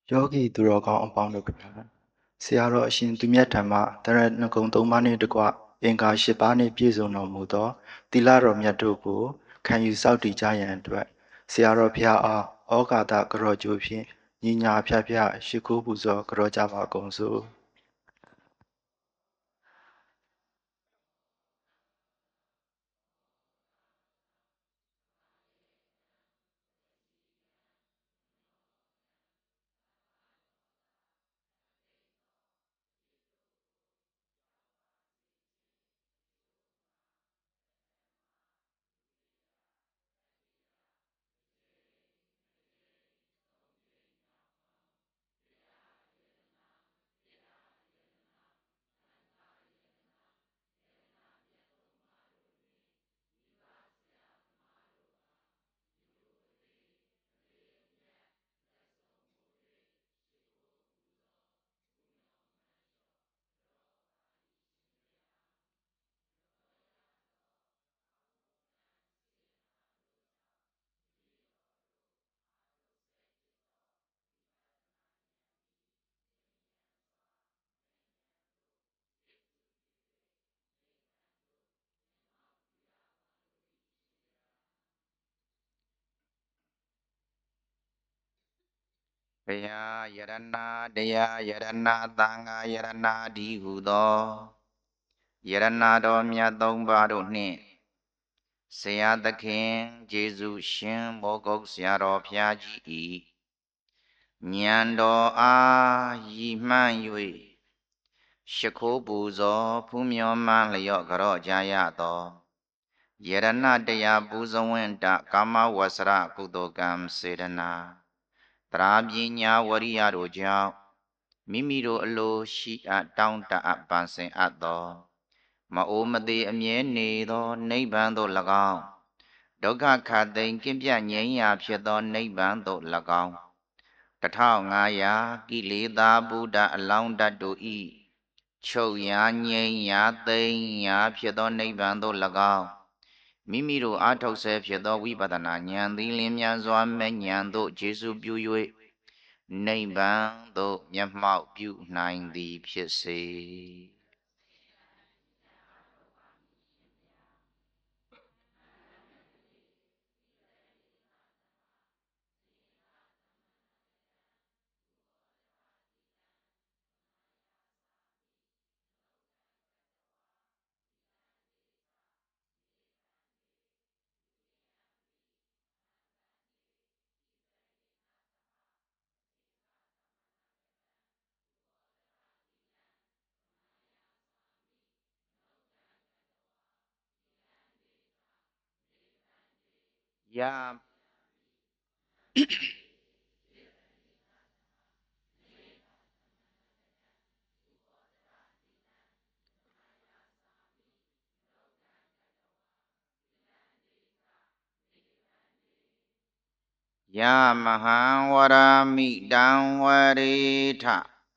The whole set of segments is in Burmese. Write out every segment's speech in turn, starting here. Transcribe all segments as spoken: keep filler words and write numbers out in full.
ယောဂီသူတော်ကောင်းအပေါင်းတို့ကဆရာတော်အရှင်သူမြတ်ဓမ္မတရဏဂုံသုံးပါးနှင့်တကွအင်္ဂါ၈ပါးနှင့်ပြည့်စုံတော်မူသောသီလတော်မြတ်တို့ကိုခံယူစောင့်တည်ကြရန်အတွက်ဆရာတော်ဘုရားအားဩဃာတကရောကျိုးဖြင့်ညီညာဖျက်ဖျက်ရှိခိုးပူဇော်ကရောကြပါကုန်စို့ဘုရားယရဏတရားယရဏသံဃာယရဏဒီဟုသောယရဏတော်မြတ်သုံးပါးတို့နှင့်ဆရာသခင်ကျေးဇူးရှင်မောဂုတ်ဆရာတော်ဘုရားကြီး၏ဉာဏ်တော်အားရည်မှန်း၍ရှိခိုးပူဇော်ဖူးမြော်မှန်လျော့ကြော့ကြရသောယရဏတရားပူဇဝန္တကာမဝဆရကုသိုလ်ကံစေတနာတရာပညာဝရိယတို့ကြောင့်မိမိတို့အလိုရှိအပ်တောင်းတအပ်ပန်ဆင်အပ်သောမအိုမသေးအမြဲနေသောနိဗ္ဗာန်သို့၎င်းဒုက္ခခတ်သိမ်းကင်းပြငြိမ်းရာဖြစ်သောနိဗ္ဗာန်သို့၎င်းတထောင်ငါးရာကိလေသာဗုဒ္ဓအလောင်းတတ်တို့ဤချုပ်ရာငြိမ်းရာသိမ်းရာဖြစ်သောနိဗ္ဗာန်သို့၎င်းမိမိတို့အားထုတ်ဆဲဖြစ်သောဝိပဿနာဉာဏ်သည်လင်းမြန်စွာမဲ့ဉာဏ်သို့ကျေစုပြု၍နိဗ္ဗာန်သို့မျက်မှောက်ပြုနိုင်သည်ဖြစ်စေယယမဟံဝရမိတံဝရေထ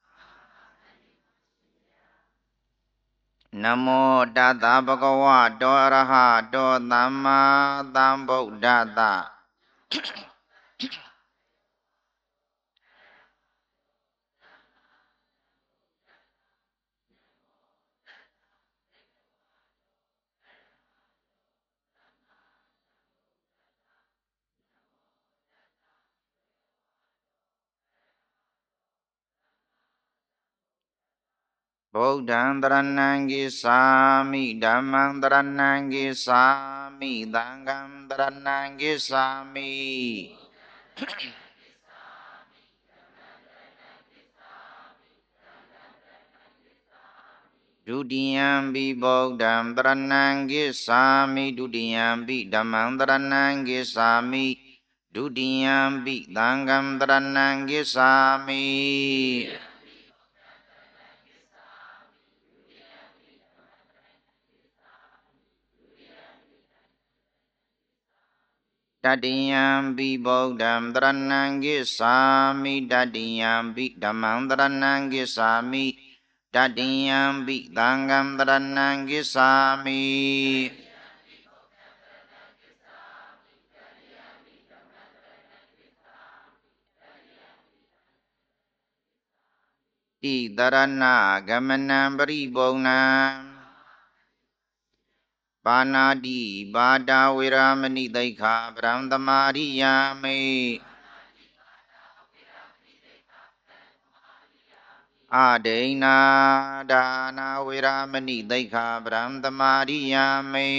နမောတတဗုဒ္ဓဝါတောအရဟတောသမ္မာသမ္ဗုဒ္ဓတ္တဗုဒ္ဓံတရဏံဂိသာမိဓမ္မံတရဏံဂိသာမိသံဃံတရဏံဂိသာမိဒုတိယံဘိဗုဒ္ဓံတရဏံဂိသာမိဒုတိယံဘိဓမ္မံတရဏံဂိသာမိဒုတိယံဘိသံဃံတရဏံဂိသာမိတတိယံဘိဗုဒ္ဓံတရဏံဂိသာမိတတိယံဘိဓမ္မံတရဏံဂိသာမိတတိယံဘိသံဃံတရဏံဂိသာမိတိတရဏဂမနံပရိပုံဏံပါဏာတိပါဒဝေရမဏိသိက္ခာပရံသမာရိယာမိအဒိဏဒါနာဝေရမဏိသိက္ခာပရံသမာရိယာမိ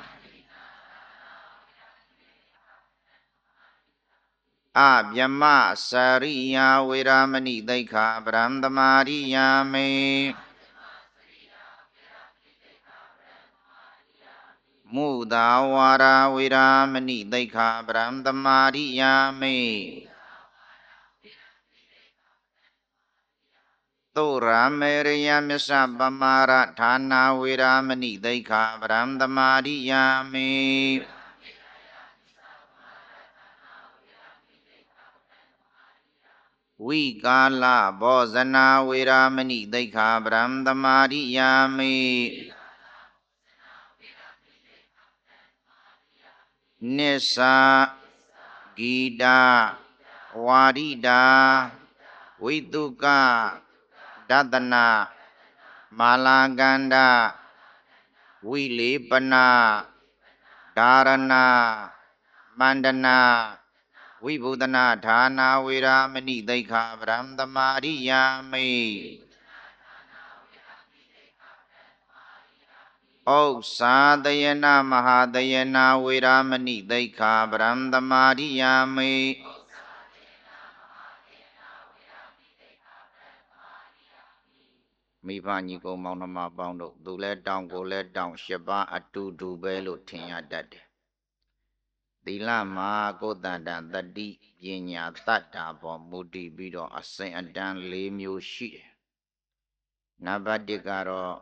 အဗျမစရိယာဝေရမဏိသိက္ခာပရံသမာရိယာမိမုသာဝါရာဝေရမဏိသိက္ခာပရံသမာရိယာမိသုရမေရယမစ္စပမာရဌာနာဝေရမဏိသိက္ခာပရံသမာရိယာမိဝိကာလဘောဇနာဝေရမဏိသိက္ခာပရံသမာရိယာမိနိစ္စဂီတာဝါရိတာဝိတုကဒတနာမာလာကန္ဒဝိလေပနာဓာရဏမန္တနာဝိဘုဒနာဌာနာဝေရမဏိသိက္ခာပရံသမာရိယာမိဩစာတယနာမဟာတယနာဝေရမဏိသိက္ခာပရံသမာရိယာမိမိဘညီကိုမောင်နှမပေါင်းတို့သူလဲတောင်းကိုလဲတောင်းရှစ်ပါးအတူတူပဲလို့ထင်ရတတ်တယ်သီလမှာကိုယ်တန်တန်တတိပညာတတ္တာပေါ်မူတည်ပြီးတော့အစဉ်အတန်း၄မျိုးရှိတယ်နံပါတ်၁ကတော့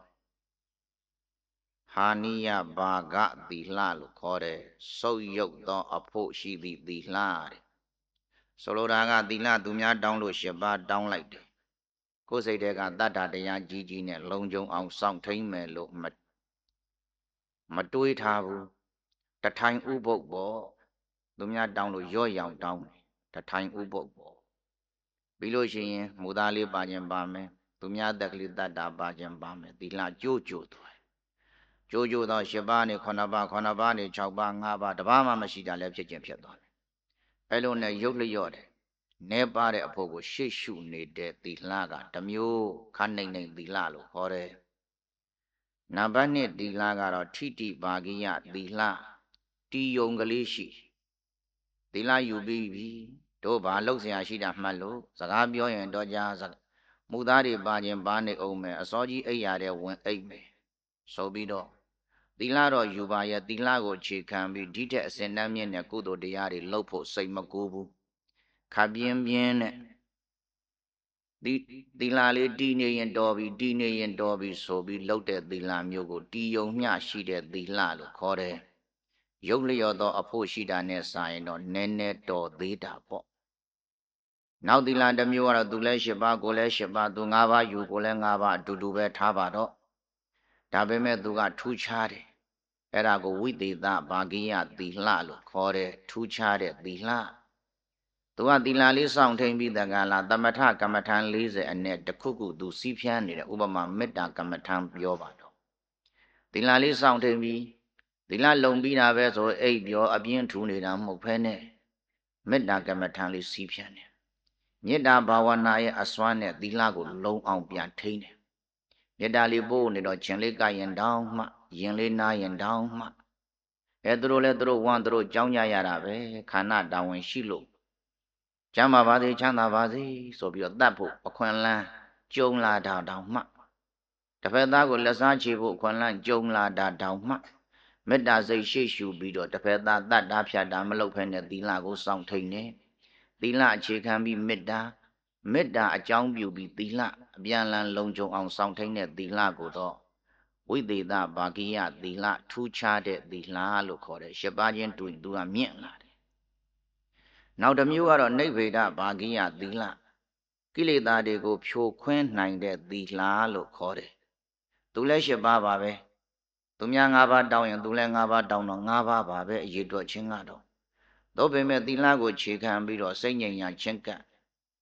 ဟာနိယဘာဂသီလလို့ခေါ်တယ်စုပ်ယုတ်သောအဖို့ရှိသည့်သီလတဲ့ဆိုလိုတာကသီလသူများတောင်းလို့ရှစ်ပါးတောင်းလိုက်တယ်ကိုယ်စိတ်ထဲကတတ္တာတရားကြီးကြီးနဲ့လုံခြုံအောင်စောင့်ထိန်မယ်လို့မမတွေးထားဘူးတထိုင်ဥပုပ်ပေါ့သူများတောင်းလို့ရော့ရောင်တောင်းတယ်တထိုင်ဥပုပ်ပေါ့ပြီးလို့ရှိရင်မူသားလေးပါခြင်းပါမယ်သူများတက်ကလေးတတ္တာပါခြင်းပါမယ်သီလကြိုးကြိုးသွားကြိုးကြိုးသောရှစ်ပါးနဲ့ခုနှစ်ပါးခုနှစ်ပါးနဲ့၆ပါး၅ပါးတစ်ပါးမှမရှိတာလည်းဖြစ်ခြင်းဖြစ်သွားတယ်အဲ့လိုနဲ့ရုပ်လျော့တယ်နဲပါတဲ့အဖို့ကိုရှေ့ရှုနေတဲ့သီလကတစ်မျိုးခဏိမ့်နေသီလလို့ခေါ်တယ်နံပါတ်၂သီလကတော့ထိတိဘာဂိယသီလတီယုံကလေးရှိသီလယူပြီးပြီတို့ဘာလှုပ်เสียရှိတာမှတ်လို့စကားပြောရင်တော့ကြာမူသားတွေပါခြင်းပါနေအောင်မယ်အစောကြီးအိပ်ရတဲ့ဝင်အိပ်မယ်ဆိုပြီးတော့သီလတော့ယူပါရဲ့သီလကိုခြေခံပြီးဒီတဲ့အစဉ်တန်းမြင့်တဲ့ကုသိုလ်တရားတွေလှုပ်ဖို့စိတ်မကူဘူးခပ်ပြင်းပြင်းနဲ့ဒီသီလလေးတည်နေရင်တော်ပြီတည်နေရင်တော်ပြီဆိုပြီးလှုပ်တဲ့သီလမျိုးကိုတည်ယုံမျှရှိတဲ့သီလလို့ခေါ်တယ်ရုပ်လျော်သောအဖို့ရှိတာနဲ့စာရင်တော့နည်းနည်းတော်သေးတာပေါ့နောက်သီလတစ်မျိုးကတော့သူလဲ၈ပါးကိုလဲ၈ပါးသူ၅ပါးယူကိုလဲ၅ပါးအတူတူပဲထားပါတော့ဒါပေမဲ့သူကထူးခြားတယ်အဲ့ဒါကိုဝိသေသဘာဂိယသီလလို့ခေါ်တယ်ထူးခြားတဲ့သီလသူကသီလလေးစောင့်ထိန်ပြီးတကလားသမထကမ္မထံ၄၀အနဲ့တခုခုသူစီးဖြန်းနေတဲ့ဥပမာမေတ္တာကမ္မထံပြောပါတော့သီလလေးစောင့်ထိန်ပြီးသီလလုံပြီးတာပဲဆိုအိပ်ပြောအပြင်းထူနေတာမဟုတ်ဖဲနဲ့မေတ္တာကမ္မထံလေးစီးဖြန်းတယ်မေတ္တာဘာဝနာရဲ့အစွမ်းနဲ့သီလကိုလုံအောင်ပြန်ထိန်းတယ်မေတ္တာလေးပို့နေတော့ခြင်းလေးကရင်တောင်းမှရင်လေးနာရင်တောင်းမှအဲသူတို့လဲသူတို့ဝမ်းသူတို့ကြောင်းကြရတာပဲခန္ဓာတာဝန်ရှိလို့ကျမ်းပါပါစေချမ်းသာပါစေဆိုပြီးတော့တတ်ဖို့အခွင့်အလမ်းကြုံလာတာတောင်မှတစ်ဖက်သားကိုလက်စားချေဖို့အခွင့်အလမ်းကြုံလာတာတောင်မှမေတ္တာစိတ်ရှေ့ရှုပြီးတော့တစ်ဖက်သားတတ်တာဖြတ်တာမလုပ်ဖဲနဲ့သီလကိုစောင့်ထိန်နေသီလအခြေခံပြီးမေတ္တာမေတ္တာအကြောင်းပြုပြီးသီလအပြန်လန်းလုံခြုံအောင်စောင့်ထိန်တဲ့သီလကိုတော့ဝိသေသဘာဂိယသီလထူးခြားတဲ့သီလလို့ခေါ်တယ်ရှစ်ပါးချင်းတူရင်သူကမြင့်လာတယ်နောက်တစ်မျိုးကတော့နိဗ္ဗေဒဘာဂိယသီလကိလေသာတွေကိုဖြိုခွင်းနိုင်တဲ့သီလလို့ခေါ်တယ်သူလည်းရှစ်ပါးပါပဲသူများ၅ပါးတောင်းရင်သူလည်း၅ပါးတောင်းတော့၅ပါးပါပဲအရေးတွက်ခြင်းကတော့သို့ပေမဲ့သီလကိုခြေခံပြီးတော့စိတ်ငြိမ်ရာချင်းကပ်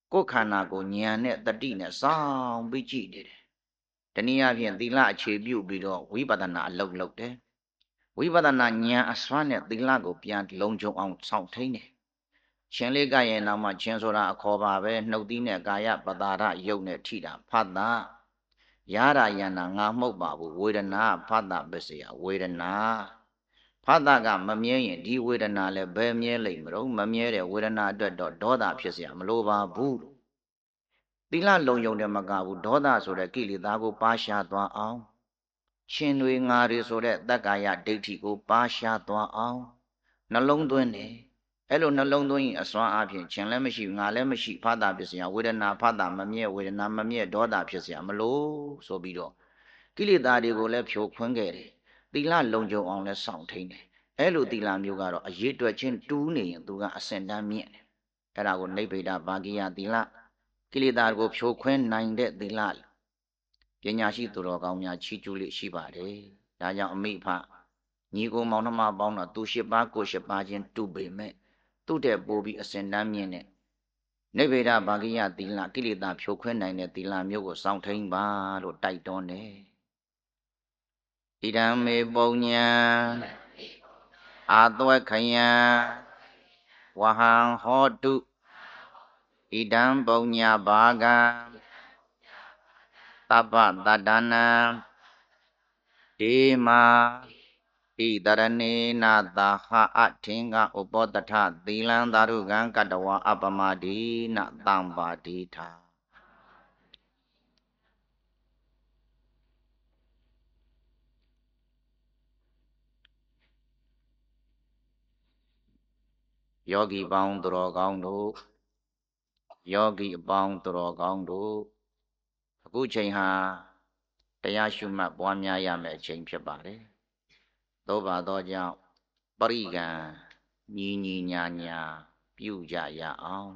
ကိုယ်ခန္ဓာကိုဉာဏ်နဲ့တတိနဲ့စောင့်ပြီးကြည့်နေတယ်တနည်းအားဖြင့်သီလအခြေပြုပြီးတော့ဝိပဿနာအလုပ်လုပ်တယ်ဝိပဿနာဉာဏ်အစွမ်းနဲ့သီလကိုပြန်လုံခြုံအောင်စောင့်ထိန်တယ်ရှင်လေးကရဲ့နောက်မှာချင်းဆိုတာအခေါ်ပါပဲနှုတ်သီးနဲ့ကာယပတာရယုတ်နဲ့ထိတာဖတ်တာရတာယန္နာငါမှုတ်ပါဘူးဝေဒနာဖတ်တာပစ္စယဝေဒနာဖတ်တာကမမြဲရင်ဒီဝေဒနာလည်းဘယ်မြဲလိမ့်မလို့မမြဲတဲ့ဝေဒနာအတွက်တော့ဒေါသဖြစ်เสียမလိုပါဘူးသီလလုံယုံတယ်မကဘူးဒေါသဆိုတဲ့ကိလေသာကိုပါရှားသွားအောင်ရှင်တွေငါတွေဆိုတဲ့တက္ကာယဒိဋ္ဌိကိုပါရှားသွားအောင်နှလုံးသွင်းတယ်အဲ့လိုနှလုံးသွင်းရင်အစွမ်းအပြင်ရှင်လည်းမရှိငါလည်းမရှိဖတ်တာဖြစ်เสียဝေဒနာဖတ်တာမမြဲဝေဒနာမမြဲဒေါသဖြစ်เสียမလို့ဆိုပြီးတော့ကိလေသာတွေကိုလည်းဖြိုခွင်းခဲ့တယ်သီလလုံခြုံအောင်လည်းစောင့်ထိန်တယ်အဲ့လိုသီလမျိုးကတော့အရေးတွက်ချင်းတူးနေရင်သူကအစင်တန်းမြင့်တယ်အဲ့ဒါကိုနိဗ္ဗိဒဘာဂိယသီလကိလေသာကိုဖြိုခွင်းနိုင်တဲ့သီလပညာရှိသူတော်ကောင်းများချီးကျူးလေးရှိပါတယ်ဒါကြောင့်အမိဖညီကိုမောင်နှမပေါင်းတော့သူရှိပါကိုရှိပါချင်းတူပေမဲ့သူ့တဲ့ပို့ပြီးအစင်တန်းမြင့်တဲ့နိဗ္ဗိဒဘာဂိယသီလကိလေသာဖြိုခွင်းနိုင်တဲ့သီလမျိုးကိုစောင့်ထိန်ပါလို့တိုက်တွန်းတယ်ဣဒံမေပုံညာအာသွဲခယံဝဟံဟောတုဣဒံပုံညာဘာဂံတပ္ပတတ္တနံဒေမာဣတရဏေနာသာဟအထင်္ဂဥပောတထသီလံသာရုကံကတဝအပမတိနတံပါတိထာယောဂီပေါင်းသူတော်ကောင်းတို့ယောဂီအပေါင်းသူတော်ကောင်းတို့အခုချိန်ဟာတရားရှုမှတ်ပွားများရမယ့်အချိန်ဖြစ်ပါတယ်သို့ပါသောကြောင့်ပရိကံညီညီညာညာပြုကြရအောင်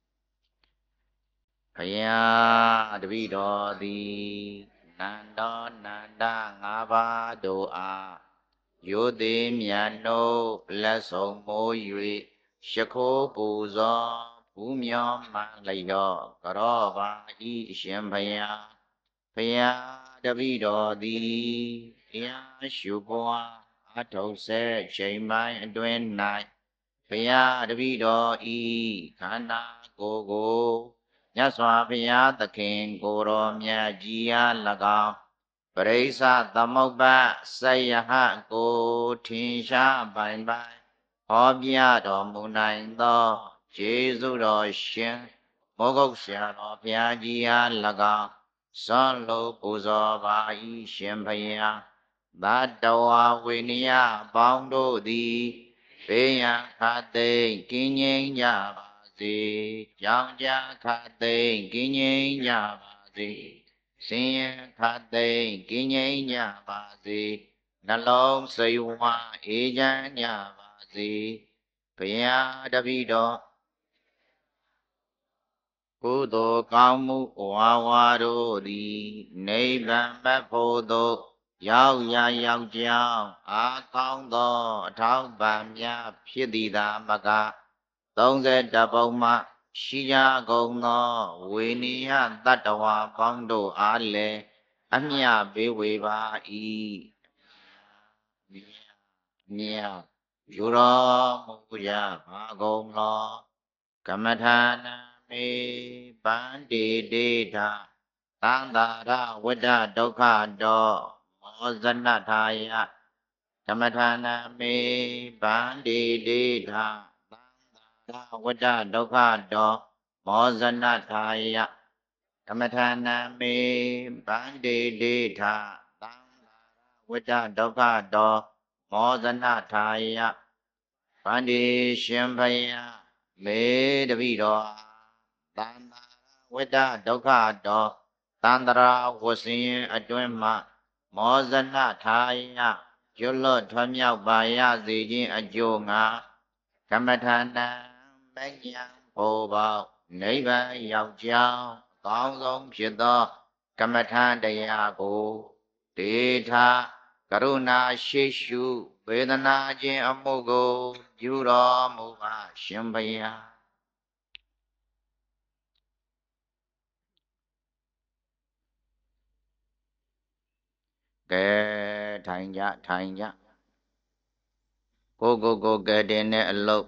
ဘုရားတပည့်တော်သည်နန္တောနန္ဒငါးပါးတို့အားယုတိမြတ်တို့လက်ဆုံးမိုး၍ရှ ခိုးပူဇော်ဘူမြောမှန်လျော့ကြောပါဤရှင်ဘုရားဘုရားတပည့်တော်သည်တရားရှုပွားအထုဆဲချိန်ပိုင်းအတွင်း၌ဘုရားတပည့်တော်ဤခန္ဓာကိုယ်ကိုမြတ်စွာဘုရားသခင်ကိုယ်တော်မြတ်ကြီးအား၎င်းပရိစ္ဆသမုပ္ပါစယဟကိုထင်ရှားပိုင်ပိုင်ဟောပြတော်မူနိုင်သောကျေးဇူးတော်ရှင်မောဂုတ်ဆရာတော်ဘုရားကြီးအား၎င်းစွန့်လို့ပူဇော်ပါ၏ရှင်ဘုရားသတ္တဝါဝိနည်းအပေါင်းတို့သည်ဘေးရန်ခတ်သိမ်းကင်းငြိမ်းကြပါစေကြောင်းကြခတ်သိမ်းကင်းငြိမ်းကြပါစေဆင်းရဲခတ်သိမ်းကင်းငြိမ်းကြပါစေနှလုံးစိတ်ဝါအေးချမ်းကြပါစေဘုရားတပည့်တော်ကုသိုလ်ကောင်းမှုဝါဝါတို့သည်နိဗ္ဗာန်မဖို့သို့ရောက်ရရောက်ကြောင်းအာကောင်းသောအထောက်ပံ့များဖြစ်သည်သာမကသုံးဆယ်တပုံမှရှိကြကုန်သောဝေနိယတတ္တဝါပေါင်းတို့အားလည်းအမြပေးဝေပါ၏မြတ်ယူတော်မူကြပါကုန်လောကမ္မထာနာမေပန္တိတေထာသံသာရဝိဒ္ဓဒုက္ခတောမောဇနထာယကမ္မထာနာမေပန္တိတေထာသံသာရဝိဒ္ဓဒုက္ခတောမောဇနထာယကမ္မထာနာမေပန္တိတေထာသံသာရဝိဒ္ဓဒုက္ခတောမောဇနထာယပန္တိရှင်ဘုရားမေတပိတော်သံသာဝိတ္တဒုက္ခတောသန္တရာဝဆင်းအတွင်းမှမောဇနထာယကျွလွတ်ထွံ့မြောက်ပါရစေခြင်းအကျိုးငါကမ္မထာနံမဉ္ဇဉ်ဖို့ပေါနိဗ္ဗာန်ရောက်ကြောင်းအကောင်းဆုံးဖြစ်သောကမ္မထာတရားကိုဒေထာကရုဏာရှိရှုဝေဒနာခြင်းအမှုကိုပြုတော်မူပါရှင်ဘုရားကဲထိုင်ကြထိုင်ကြကိုကိုကိုကဲတင်တဲ့အလုပ်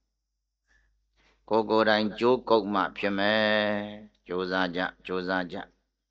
ကိုကိုယ်တိုင်ကြိုးကုပ်မှဖြစ်မယ်ကြိုးစားကြကြိုးစားကြ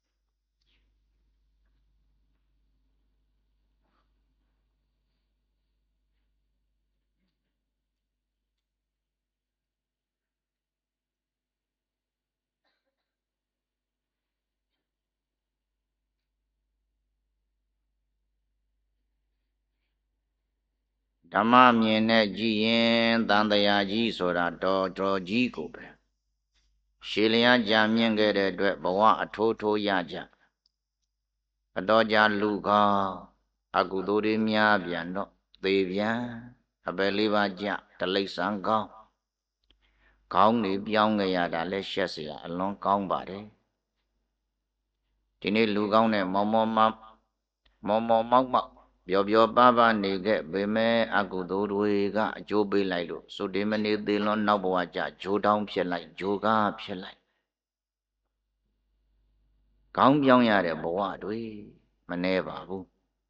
ဓမ္မမြင်နဲ့ကြည့်ရင်တန်တရားကြီးဆိုတာတော်တော်ကြီးကိုပဲရှည်လျားကြာမြင့်ခဲ့တဲ့အတွက်ဘဝအထိုးထိုးရကြအတော်ကြာလူကောင်းအကုသိုလ်တွေများပြန်တော့သေပြန်အပယ်လေးပါးကြတလိษံကောင်းကောင်းနေပြောင်းခဲ့ရတာလဲရှက်เสียအလွန်ကောင်းပါတယ်ဒီနေ့လူကောင်းနဲ့မောမောမမောမောမောက်မောက်ပျော်ပျော်ပါးပါးနေခဲ့ပေမဲ့အကုသိုလ်တွေကအကျိုးပေးလိုက်လို့သုတေမနေသေးလွန်နောက်ဘဝကြဂျိုးတောင်းဖြစ်လိုက်ဂျိုးကားဖြစ်လိုက်ကောင်းပြောင်းရတဲ့ဘဝတွေမနှဲပါဘူး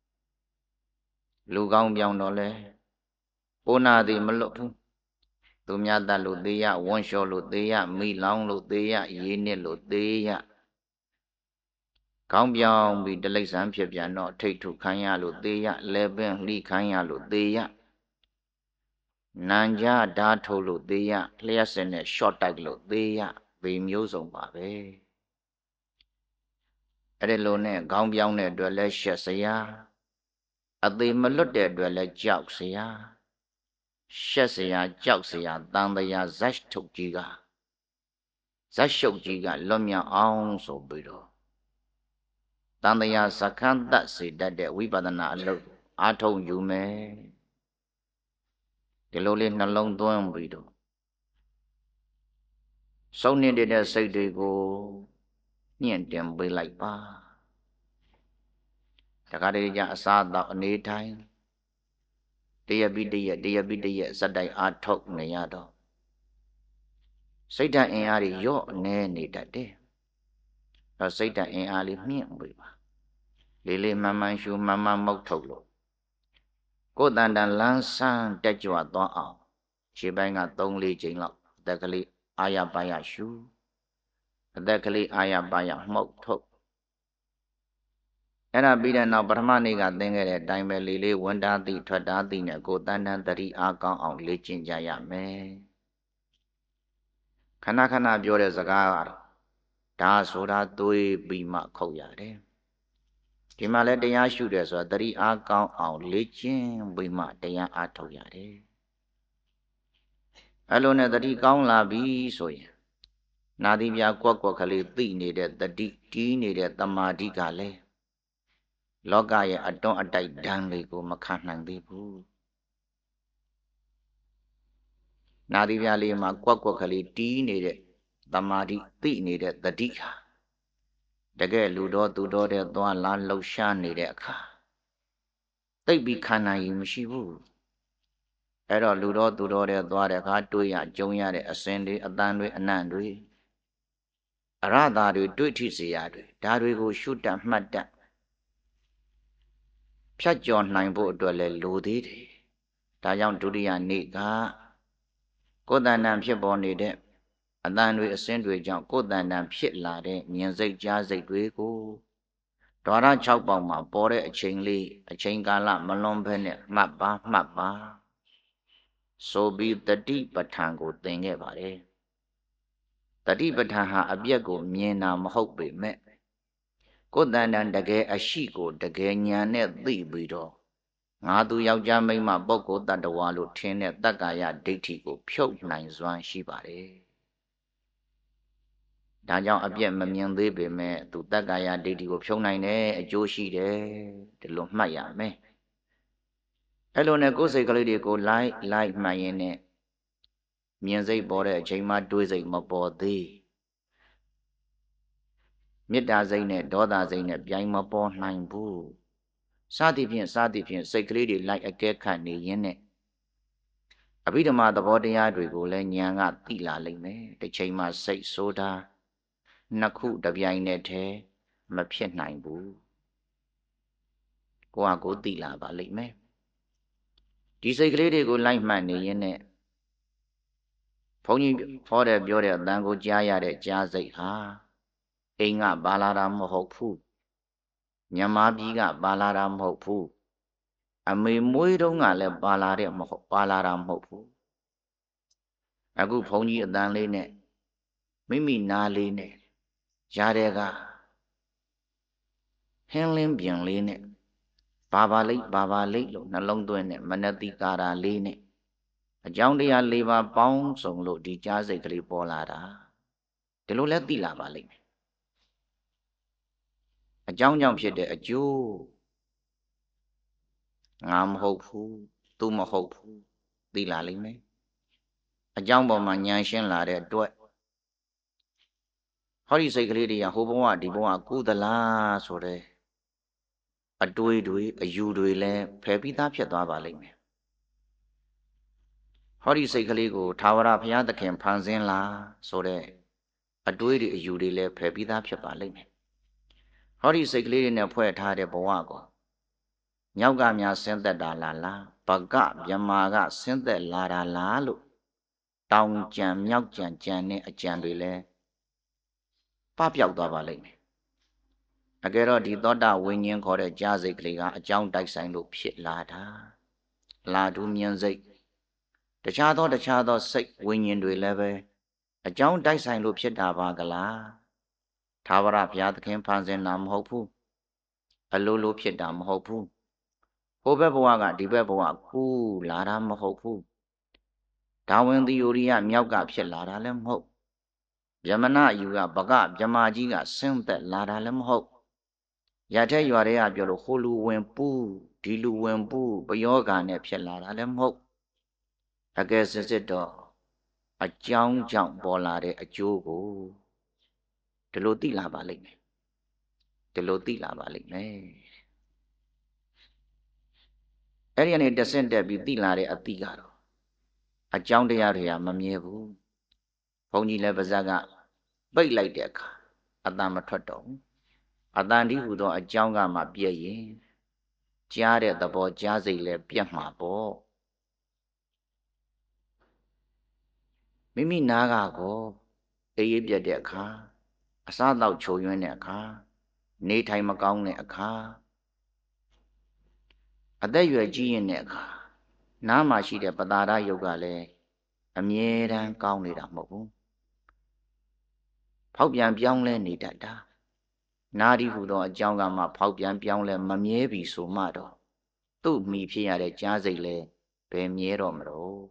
လူကောင်းပြောင်းတော့လဲပိုးနာသည်မလွတ်ဘူးသူများတတ်လို့သေးရဝန်းလျှော်လို့သေးရမိလောင်းလို့သေးရရေးနစ်လို့သေးရကောင်းပြောင်းပြီးတလိษံဖြစ်ပြန်တော့ထိတ်ထုခံရလို့သေးရလဲပင်လှိခံရလို့သေးရနံကြဓာထုတ်လို့သေးရလျှက်စင်နဲ့ရှော့တိုက်လို့သေးရဘေမျိုးစုံပါပဲအဲ့ဒီလိုနဲ့ကောင်းပြောင်းတဲ့အတွက်လဲရှက်စရာအသေးမလွတ်တဲ့အတွက်လဲကြောက်စရာရှက်စရာကြောက်စရာတန်တရားဇက်ထုတ်ကြီးကဇက်ရှုပ်ကြီးကလွတ်မြောက်အောင်ဆိုပြီးတော့တန်တရားစခန်းသက်စေတတ်တဲ့ဝိပဿနာအလုပ်အားထုတ်ယူမယ်ဒီလိုလေးနှလုံးသွင်းပြီးတော့စုံနေတဲ့စိတ်တွေကိုညှင့်တင်ပေးလိုက်ပါတခါတည်းကျအစားတော့အနေထိုင်တရပိတရတရပိတရစက်တိုက်အားထုတ်နေရတော့စိတ်ဓာတ်အင်အားတွေရော့နေနေတတ်တယ်တော့စိတ်ဓာတ်အင်အားလေးမြင့်ပေးပါလေးလေးမှန်မှန်ရှုမှန်မှန်မုတ်ထုတ်လို့ကိုယ်တန်တန်လန်းဆန်းတက်ကြွသွားအောင်ခြေပိုင်းကသုံးလေးချိန်လောက်အသက်ကလေးအာရပါရရှုအသက်ကလေးအာရပါရမှုတ်ထုတ်အဲ့ဒါပြီးတဲ့နောက်ပထမနေ့ကသင်ခဲ့တဲ့အတိုင်းပဲလေးလေးဝန်တာတိထွက်တာတိနဲ့ကိုယ်တန်တန်တတိအားကောင်းအောင်လေ့ကျင့်ကြရမယ်ခဏခဏပြောတဲ့စကားကတော့ဒါဆိုတာသွေးပြီးမှခုတ်ရတယ်ဒီမှာလဲတရားရှုတယ်ဆိုတာတတိအားကောင်းအောင်လေ့ကျင့်ပြီးမှတရားအားထုတ်ရတယ်အဲ့လိုနဲ့တတိကောင်းလာပြီဆိုရင်နာသီပြကွက်ကွက်ကလေးသိနေတဲ့တတိတီးနေတဲ့တမာတိကလည်းလောကရဲ့အတွန်းအတိုက်ဓာန်တွေကိုမခံနိုင်သေးဘူးနာသီပြလေးမှာကွက်ကွက်ကလေးတီးနေတဲ့တမာတိသိနေတဲ့တတိဟာတကယ်လူတော်သူတော်တဲ့သွားလာလှုပ်ရှားနေတဲ့အခါသိပ်ပြီးခံနိုင်ရင်မရှိဘူးအဲ့တော့လူတော်သူတော်တဲ့သွားတဲ့အခါတွေးရကြုံရတဲ့အစင်းတွေအတန်တွေအနံ့တွေအရသာတွေတွေးထိစေရတွေဒါတွေကိုရှုတတ်မှတ်တတ်ဖြတ်ကျော်နိုင်ဖို့အတွက်လည်းလိုသေးတယ်ဒါကြောင့်ဒုတိယနေ့ကကိုယ်တဏ္ဍဖြစ်ပေါ်နေတဲ့အတန်တွေအစင်းတွေကြောင့်ကိုယ်တဏ္ဍဖြစ်လာတဲ့မြင်စိတ်ကြားစိတ်တွေကိုဓဝရ၆ပေါက်မှာပေါ်တဲ့အချိန်လေးအချိန်ကာလမလွန်ဘဲနဲ့မှတ်ပါမှတ်ပါဆိုပြီးတတိပဋ္ဌာန်ကိုသင်ခဲ့ပါတယ်တတိပဋ္ဌာန်ဟာအပြက်ကိုမြင်တာမဟုတ်ပေမဲ့ကိုယ်တဏ္ဍတကယ်အရှိကိုတကယ်ဉာဏ်နဲ့သိပြီးတော့ငါသူယောက်ျားမိန်းမပုဂ္ဂိုလ်တ attva လို့ထင်တဲ့တက္ကာယဒိဋ္ဌိကိုဖြုတ်နိုင်စွမ်းရှိပါတယ်ဒါကြောင့်အပြက်မမြင်သေးပေမဲ့သူတက္ကာယဒိဋ္ဌိကိုဖြုတ်နိုင်တယ်အကျိုးရှိတယ်ဒီလိုမှတ်ရမယ်အဲ့လိုနဲ့ကိုယ်စိတ်ကလေးတွေကိုလိုက်လိုက်မှတ်ရင်းနဲ့မြင်စိတ်ပေါ်တဲ့အချိန်မှတွေးစိတ်မပေါ်သေးမေတ္တာစိတ်နဲ့ဒေါသစိတ်နဲ့ပြိုင်မပေါ်နိုင်ဘူးစသည်ဖြင့်စသည်ဖြင့်စိတ်ကလေးတွေလိုက်အကဲခတ်နေရင်းနဲ့အဘိဓမ္မာသဘောတရားတွေကိုလည်းဉာဏ်ကသိလာလိမ့်မယ်တစ်ချိန်မှစိတ်ဆိုတာနှစ်ခုတပြိုင်နက်တည်းမဖြစ်နိုင်ဘူးကိုကကိုသိလာပါလိမ့်မယ်ဒီစိတ်ကလေးတွေကိုလိုက်မှတ်နေရင်နဲ့ဘုန်းကြီးဟောတယ်ပြောတဲ့အတန်ကိုကြားရတဲ့ကြားစိတ်ဟာအိမ်ကပါလာတာမဟုတ်ဘူးမြန်မာပြည်ကပါလာတာမဟုတ်ဘူးအမေမွေးတုန်းကလည်းပါလာတဲ့မဟုတ်ပါလာတာမဟုတ်ဘူးအခုဘုန်းကြီးအတန်လေးနဲ့မိမိနားလေးနဲ့ရတဲ့ကဟင်းလင်းပြင်လေးနဲ့ဘာပါလိတ်ဘာပါလိတ်လို့နှလုံးသွင်းနဲ့မနတိကာရာလေးနဲ့အကြောင်းတရား၄ပါးပေါင်းစုံလို့ဒီကြားစိတ်ကလေးပေါ်လာတာဒီလိုလဲသိလာပါလိမ့်မယ်အကြောင်းကြောင့်ဖြစ်တဲ့အကျိုးငါမဟုတ်ဘူးသူမဟုတ်ဘူးသိလာလိမ့်မယ်အကြောင်းပေါ်မှာဉာဏ်ရှင်းလာတဲ့အတွက်ဟောဒီစိတ်ကလေးတွေကဟိုဘဝဒီဘဝကုသလားဆိုတဲ့အတွေးတွေအယူတွေလည်းဖယ်ပြီးသားဖြစ်သွားပါလိမ့်မယ်ဟောဒီစိတ်ကလေးကိုသာဝရဘုရားသခင်ဖန်ဆင်းလာဆိုတဲ့အတွေးတွေအယူတွေလည်းဖယ်ပြီးသားဖြစ်ပါလိမ့်မယ်ဟောဒီစိတ်ကလေးတွေနဲ့ဖွဲ့ထားတဲ့ဘဝကိုမြောက်ကများဆင်းသက်တာလားလားဘကမြမာကဆင်းသက်လာတာလားလို့တောင်ကြံမြောက်ကြံကြံနဲ့အကြံတွေလည်းပပျောက်သွားပါလိမ့်မယ်အကယ်တော့ဒီသောတာဝိညာဉ်ခေါ်တဲ့ကြားစိတ်ကလေးကအကြောင်းတိုက်ဆိုင်လို့ဖြစ်လာတာလာတူမြင်စိတ်တခြားသောတခြားသောစိတ်ဝိညာဉ်တွေလည်းပဲအကြောင်းတိုက်ဆိုင်လို့ဖြစ်တာပါကလားသာဝရဘုရားသခင်ဖန်ဆင်းတာမဟုတ်ဘူးအလိုလိုဖြစ်တာမဟုတ်ဘူးဟိုဘက်ဘဝကဒီဘက်ဘဝကူးလာတာမဟုတ်ဘူးဒါဝင်သီယိုရိယမြောက်ကဖြစ်လာတာလည်းမဟုတ်ဗျမနယူကဘကဗျမာကြီးကဆင်းသက်လာတာလည်းမဟုတ်ရတဲ့ရွာတွေကပြောလို့ဟိုလူဝင်ပူးဒီလူဝင်ပူးပယောဂာနဲ့ဖြစ်လာတာလည်းမဟုတ်အကယ်စစ်စစ်တော့အကြောင်းကြောင့်ပေါ်လာတဲ့အကျိုးကိုဒီလိုသိလာပါလိမ့်မယ်ဒီလိုသိလာပါလိမ့်မယ်အဲ့ဒီကနေတဆင့်တက်ပြီးသိလာတဲ့အတိကတော့အကြောင်းတရားတွေကမမြဲဘူးဘုန်းကြီးလည်းပါဇက်ကပိတ်လိုက်တဲ့အခါအတန်မထွက်တော့ဘူးအတန်ဒီဟူသောအကြောင်းကမှပြည့်ရင်ကြားတဲ့သဘောကြားစိတ်လည်းပြတ်မှာပေါ့မိမိနာကကိုအေးအေးပြတ်တဲ့အခါအစားတော့ချိုယွင်းတဲ့အခါနေထိုင်မကောင်းတဲ့အခါအသက်ရွယ်ကြီးရင်တဲ့အခါနားမှာရှိတဲ့ပတာရယုတ်ကလည်းအမြဲတမ်းကောင်းနေတာမဟုတ်ဘူးဖောက်ပြန်ပြောင်းလဲနေတတ်တာနာဒီဟူသောအကြောင်းကမှဖောက်ပြန်ပြောင်းလဲမမြဲပြီဆိုမှတော့သူ့မိဖြစ်ရတဲ့ကြားစိတ်လဲဘယ်မြဲတော့မလို့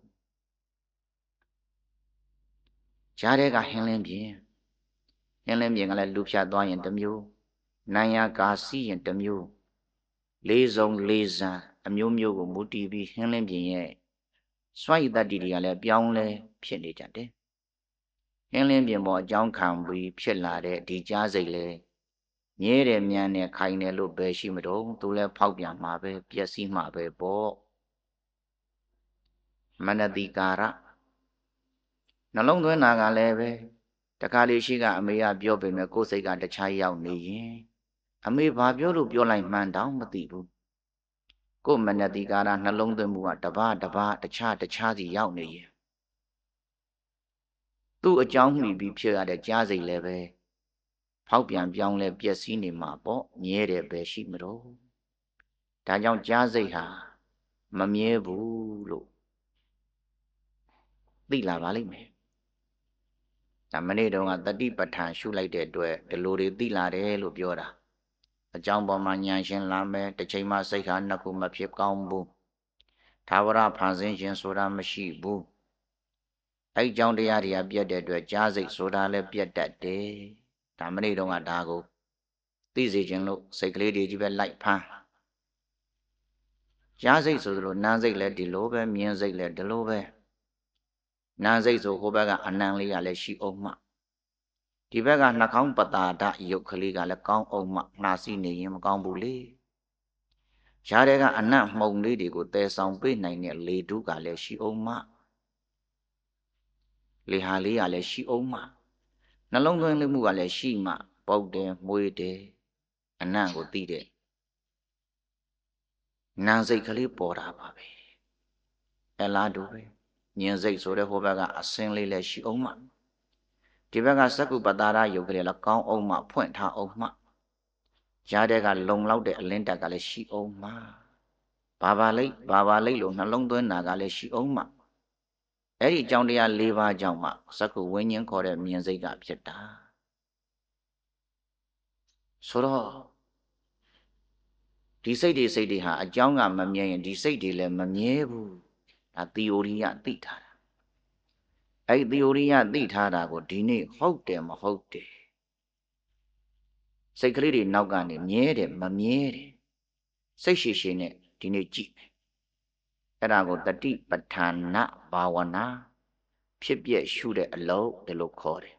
ကြားတဲ့ကဟင်းလင်းပြင်ဟင်းလင်းပြင်ကလည်းလူဖြတ်သွားရင်တစ်မျိုးနိုင်ရကာစီးရင်တစ်မျိုးလေးစုံလေးစံအမျိုးမျိုးကိုမူတည်ပြီးဟင်းလင်းပြင်ရဲ့စွမ်းရည်တတ္တိတွေကလည်းပြောင်းလဲဖြစ်နေကြတယ်ဟင်းလင်းပြင်ပေါ်အကြောင်းခံပြီးဖြစ်လာတဲ့ဒီကြားစိတ်လေမြဲတယ်မြန်တယ်ခိုင်တယ်လို့ပဲရှိမတော့သူလည်းဖောက်ပြန်မှာပဲပျက်စီးမှာပဲပေါ့မနတိကာရနှလုံးသွင်းတာကလည်းပဲတခါလေရှိကအမေကပြောပေမဲ့ကိုယ်စိတ်ကတခြားရောက်နေရင်အမေဘာပြောလို့ပြောလိုက်မှန်းတောင်မသိဘူးကိုယ်မနတိကာရနှလုံးသွင်းမှုကတပါးတပါးတခြားတခြားစီရောက်နေရင်သူ့အကြောင်းမှီပြီးဖြစ်ရတဲ့ကြားစိတ်လည်းပဲဖောက်ပြန်ပြောင်းလဲပျက်စီးနေမှာပေါ့မြဲတယ်ပဲရှိမတော့ဒါကြောင့်ကြားစိတ်ဟာမမြဲဘူးလို့သိလာပါလိမ့်မယ်ဒါမနေ့တုန်းကတတိပဋ္ဌာန်ရှုလိုက်တဲ့အတွက်ဒီလိုတွေသိလာတယ်လို့ပြောတာအကြောင်းပေါ်မှာဉာဏ်ရှင်းလာမယ်တစ်ချိန်မှစိတ်ဟာနှစ်ခုမဖြစ်ကောင်းဘူးသာဝရဖန်ဆင်းခြင်းဆိုတာမရှိဘူးအဲ့အကြောင်းတရားတွေကပြတ်တဲ့အတွက်ကြားစိတ်ဆိုတာလည်းပြတ်တတ်တယ်ဒါမနေ့တုန်းကဒါကိုသိစေခြင်းလို့စိတ်ကလေးတွေကြီးပဲလိုက်ဖမ်းကြားစိတ်ဆိုသလိုနာမ်စိတ်လည်းဒီလိုပဲမြင်စိတ်လည်းဒီလိုပဲနာမ်စိတ်ဆိုဟိုဘက်ကအနံလေးကလည်းရှိအောင်မှဒီဘက်ကနှာခေါင်းပတာဒရုပ်ကလေးကလည်းကောင်းအောင်မှနှာစီးနေရင်မကောင်းဘူးလေရှားတဲ့ကအနံ့မှုံလေးတွေကိုတဲဆောင်ပေးနိုင်တဲ့လေတုကလည်းရှိအောင်မှလေဟာလေးကလည်းရှိအောင်မှနှလုံးသွင်းလေးမှုကလည်းရှိမှပုတ်တယ်မွေးတယ်အနံ့ကိုသိတယ်နာစိတ်ကလေးပေါ်တာပါပဲအလားတူပဲဉာဏ်စိတ်ဆိုတဲ့ဟိုဘက်ကအစင်းလေးလည်းရှိအောင်မှဒီဘက်ကစက္ကုပ္ပတာရယုတ်ကလေးလည်းကောင်းအောင်မှဖွင့်ထားအောင်မှရတဲ့ကလုံလောက်တဲ့အလင်းတက်ကလည်းရှိအောင်မှဘာပါလိတ်ဘာပါလိတ်လို့နှလုံးသွင်းတာကလည်းရှိအောင်မှအဲ့ဒီအကြောင်းတရား၄ပါးကြောင့်မှစက္ကုဝိညာဉ်ခေါ်တဲ့မြင်စိတ်ကဖြစ်တာဆိုတော့ဒီစိတ်တွေစိတ်တွေဟာအကြောင်းကမမြဲရင်ဒီစိတ်တွေလည်းမမြဲဘူးဒါသီအိုရီယသိထားတာအဲ့ဒီသီအိုရီယသိထားတာကိုဒီနေ့ဟုတ်တယ်မဟုတ်တယ်စိတ်ကလေးတွေနောက်ကနေမြဲတယ်မမြဲတယ်စိတ်ရှိရှိနဲ့ဒီနေ့ကြည့်မယ်အဲ့ဒါကိုတတိပဋ္ဌာနဘာဝနာဖြစ်ပြရှုတဲ့အလုံးဒီလိုခေါ်တယ်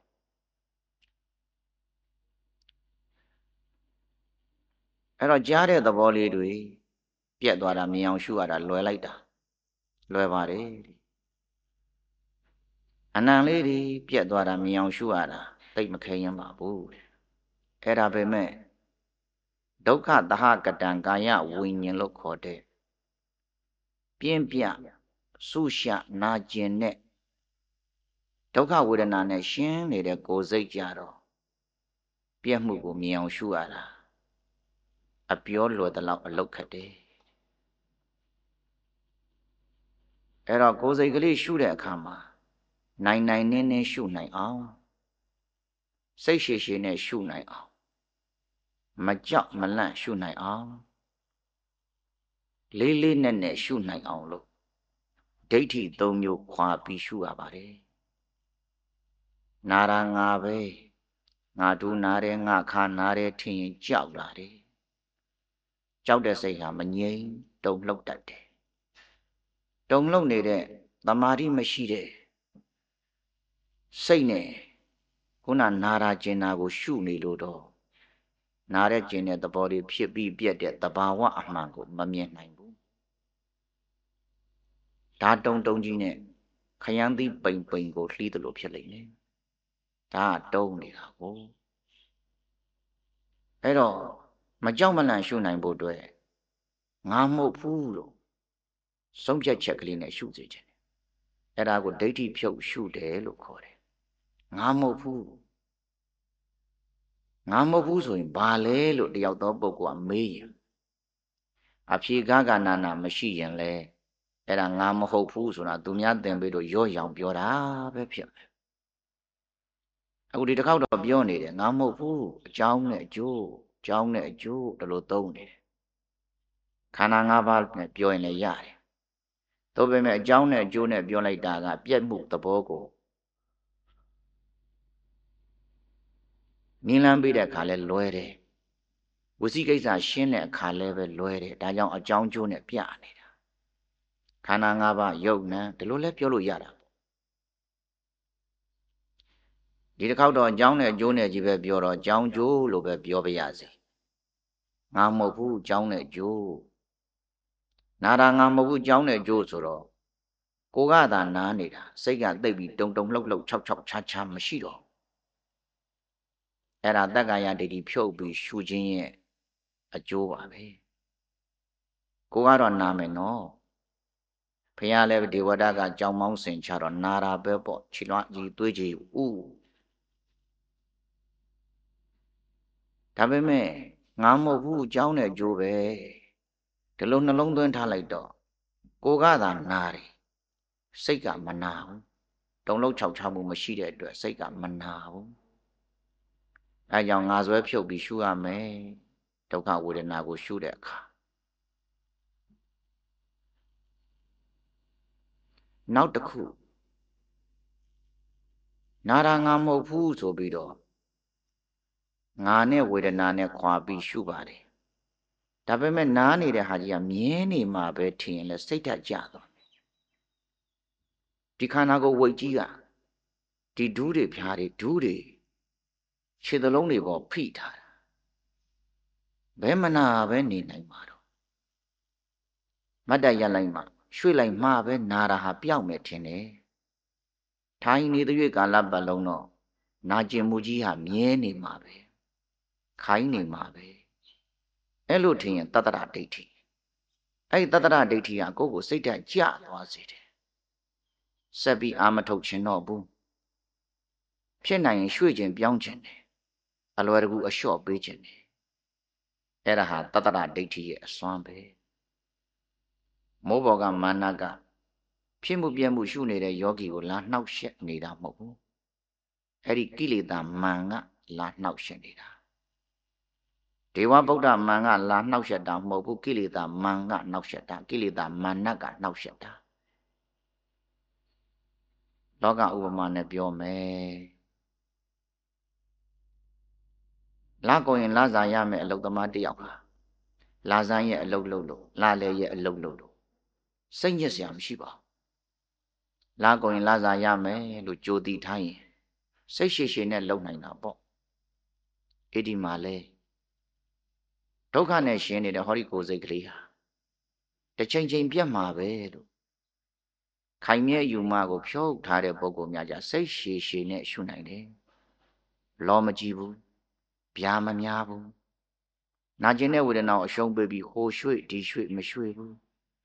အဲ့တော့ကြားတဲ့သဘောလေးတွေပြက်သွားတာမြင်အောင်ရှုရတာလွယ်လိုက်တာလွယ်ပါတယ်အနံလေးတွေပြက်သွားတာမြင်အောင်ရှုရတာသိမခဲရင်ပါဘူးအဲ့ဒါပဲမဲ့ဒုက္ခသဟကတံကာယဝိညာဉ်လို့ခေါ်တဲ့ပြင်းပြဆုရှနာကျင်တဲ့ဒုက္ခဝေဒနာနဲ့ရှင်းနေတဲ့ကိုယ်စိတ်ကြတော့ပြက်မှုကိုမြင်အောင်ရှုရတာအပြောလွယ်တဲ့လောက်အလုတ်ခတ်တယ်အဲ့တော့ကိုယ်စိတ်ကလေးရှုတဲ့အခါမှာနိုင်နိုင်နင်းနင်းရှုနိုင်အောင်စိတ်ရှည်ရှည်နဲ့ရှုနိုင်အောင်မကြောက်မလန့်ရှုနိုင်အောင်လေးလေးနက်နက်ရှုနိုင်အောင်လို့ဒိဋ္ဌိသုံးမျိုးခွာပြီးရှုရပါတယ်နာရာငါပဲငါဒူးနာတယ်ငါခါနာတယ်ထင်ရင်ကြောက်လာတယ်ကြောက်တဲ့စိတ်ဟာမငြိမ်တုန်လှုပ်တတ်တယ်တုန်လှုပ်နေတဲ့သမာဓိမရှိတဲ့စိတ်နဲ့ခုနနာရာကျင်နာကိုရှုနေလို့တော့နာတဲ့ကျင်တဲ့သဘောတွေဖြစ်ပြီးပြက်တဲ့သဘာဝအမှန်ကိုမမြင်နိုင်ဘူးဒါတုံတုံကြီးနဲ့ခယန်းသီးပိန်ပိန်ကိုလှီးသလိုဖြစ်လိမ့်မယ်ဒါတုံးနေတာကိုအဲ့တော့မကြောက်မလန့်ရှုနိုင်ဖို့အတွက်ငါမဟုတ်ဘူးလို့ဆုံးဖြတ်ချက်ကလေးနဲ့ရှုစေခြင်းအဲ့ဒါကိုဒိဋ္ဌိဖြုတ်ရှုတယ်လို့ခေါ်တယ်ငါမဟုတ်ဘူးငါမဟုတ်ဘူးဆိုရင်ဘာလဲလို့တယောက်သောပုဂ္ဂိုလ်ကမေးရင်အဖြေကကနာနာမရှိရင်လဲအဲ့ဒါငါမဟုတ်ဘူးဆိုတာသူများသင်ပေးလို့ရော့ရောင်ပြောတာပဲဖြစ်မယ်အခုဒီတစ်ခေါက်တော့ပြောနေတယ်ငါမဟုတ်ဘူးအကြောင်းနဲ့အကျိုးအကြောင်းနဲ့အကျိုးဒီလိုသုံးနေတယ်ခန္ဓာ၅ပါးနဲ့ပြောရင်လည်းရတယ်သို့ပေမဲ့အကြောင်းနဲ့အကျိုးနဲ့ပြောလိုက်တာကပြည့်မှုသဘောကိုနိလန်းပေးတဲ့အခါလဲလွဲတယ်ဝစီကိစ္စရှင်းတဲ့အခါလဲပဲလွဲတယ်ဒါကြောင့်အကြောင်းကျိုးနဲ့ပြနေတာခန္ဓာ၅ပါးယုတ်နံဒီလိုလဲပြောလို့ရတာဒီတစ်ခေါက်တော့အကြောင်းနဲ့အကျိုးနဲ့ကြီးပဲပြောတော့အကြောင်းကျိုးလို့ပဲပြောပါရစေငါမဟုတ်ဘူးအကြောင်းနဲ့အကျိုးနာတာငါမဟုတ်ဘူးအကြောင်းနဲ့အကျိုးဆိုတော့ကိုကသာနားနေတာစိတ်ကသိပ်ပြီးတုံတုံလှုပ်လှုပ်ခြောက်ခြောက်ချာချာမရှိတော့အဲ့ဒါတက္ကာယဒိဋ္ဌိဖြုတ်ပြီးရှုခြင်းရဲ့အကျိုးပါပဲကိုကတော့နာမယ်နော်ဖះလည်းဒေဝတာကကြောင်မောင်းစင်ချတော့နာတာပဲပေါ့ခြေလွှားကြီးသွေးကြီးဥဒါပေမဲ့ငါမဟုတ်ဘူးအကြောင်းနဲ့အကျိုးပဲဒီလိုနှလုံးသွင်းထားလိုက်တော့ကိုကသာနာတယ်စိတ်ကမနာဘူးတုံလုံးခြောက်ခြားမှုမရှိတဲ့အတွက်စိတ်ကမနာဘူးအဲကြောင့်ငါဆွဲဖြုတ်ပြီးရှုရမယ်ဒုက္ခဝေဒနာကိုရှုတဲ့အခါနောက်တစ်ခုနာတာငါမဟုတ်ဘူးဆိုပြီးတော့ငါနဲ့ဝေဒနာနဲ့ခွာပြီးရှုပါတယ်ဒါပေမဲ့နားနေတဲ့ဟာကြီးကမြဲနေမှာပဲထင်ရင်လည်းစိတ်ဓာတ်ကျသွားဒီခန္ဓာကိုယ်ဝိတ်ကြီးကဒီဒူးတွေဖြားတွေဒူးတွေခြေသလုံးတွေပေါ်ဖိထားတာဘယ်မနာပဲနေနိုင်မှာတော့မတ်တရလိုက်မှရွှေ့လိုက်မှပဲနာတာဟာပျောက်မယ်ထင်တယ်ထိုင်နေတဲ့၍ကာလပတ်လုံးတော့နာကျင်မှုကြီးဟာမြဲနေမှာပဲခိုင်းနေမှာပဲအဲ့လိုထင်ရင်တတ္တရဒိဋ္ဌိအဲ့တတ္တရဒိဋ္ဌိကကိုယ့်ကိုစိတ်ဓာတ်ကျသွားစေတယ်ဆက်ပြီးအာမထုတ်ခြင်းတော့ဘူးဖြစ်နိုင်ရင်ရွှေ့ခြင်းပြောင်းခြင်းတယ်အလွယ်တကူအလျှော့ပေးခြင်းတယ်အဲ့ဒါဟာတတ္တရဒိဋ္ဌိရဲ့အစွမ်းပဲမိုးဘော်ကမာနကဖြစ်မှုပြမှုရှုနေတဲ့ယောဂီကိုလာနှောက်ယှက်နေတာမဟုတ်ဘူးအဲ့ဒီကိလေသာမန်ကလာနှောက်ယှက်နေတာဒေဝဗုဒ္ဓမန်ကလာနှောက်ယှက်တာမဟုတ်ဘူးကိလေသာမန်ကနှောက်ယှက်တာကိလေသာမာနကနှောက်ယှက်တာလောကဥပမာနဲ့ပြောမယ်လာကိုရင်လာစားရမယ်အလုတ်သမားတယောက်ဟာလာဆန်းရဲ့အလုတ်လုပ်လို့လာလေရဲ့အလုတ်လုပ်လို့စိတ်ညစ်စရာမရှိပါဘူးလာကိုရင်လာစားရမယ်လို့ကြိုတည်ထားရင်စိတ်ရှိရှိနဲ့လုံနိုင်တာပေါ့အဲ့ဒီမှာလဲဒုက္ခနဲ့ရှင်နေတဲ့ဟောဒီကိုယ်စိတ်ကလေးဟာတစ်ချိန်ချိန်ပြတ်မှာပဲလို့ခိုင်မြဲယူမကိုဖြုတ်ထားတဲ့ပုဂ္ဂိုလ်များကြစိတ်ရှည်ရှည်နဲ့ရှုနိုင်တယ်လောမကြည့်ဘူးဗျာမများဘူးနာကျင်တဲ့ဝေဒနာကိုအရှုံးပေးပြီးဟိုရွှေ့ဒီရွှေ့မရွှေ့ဘူး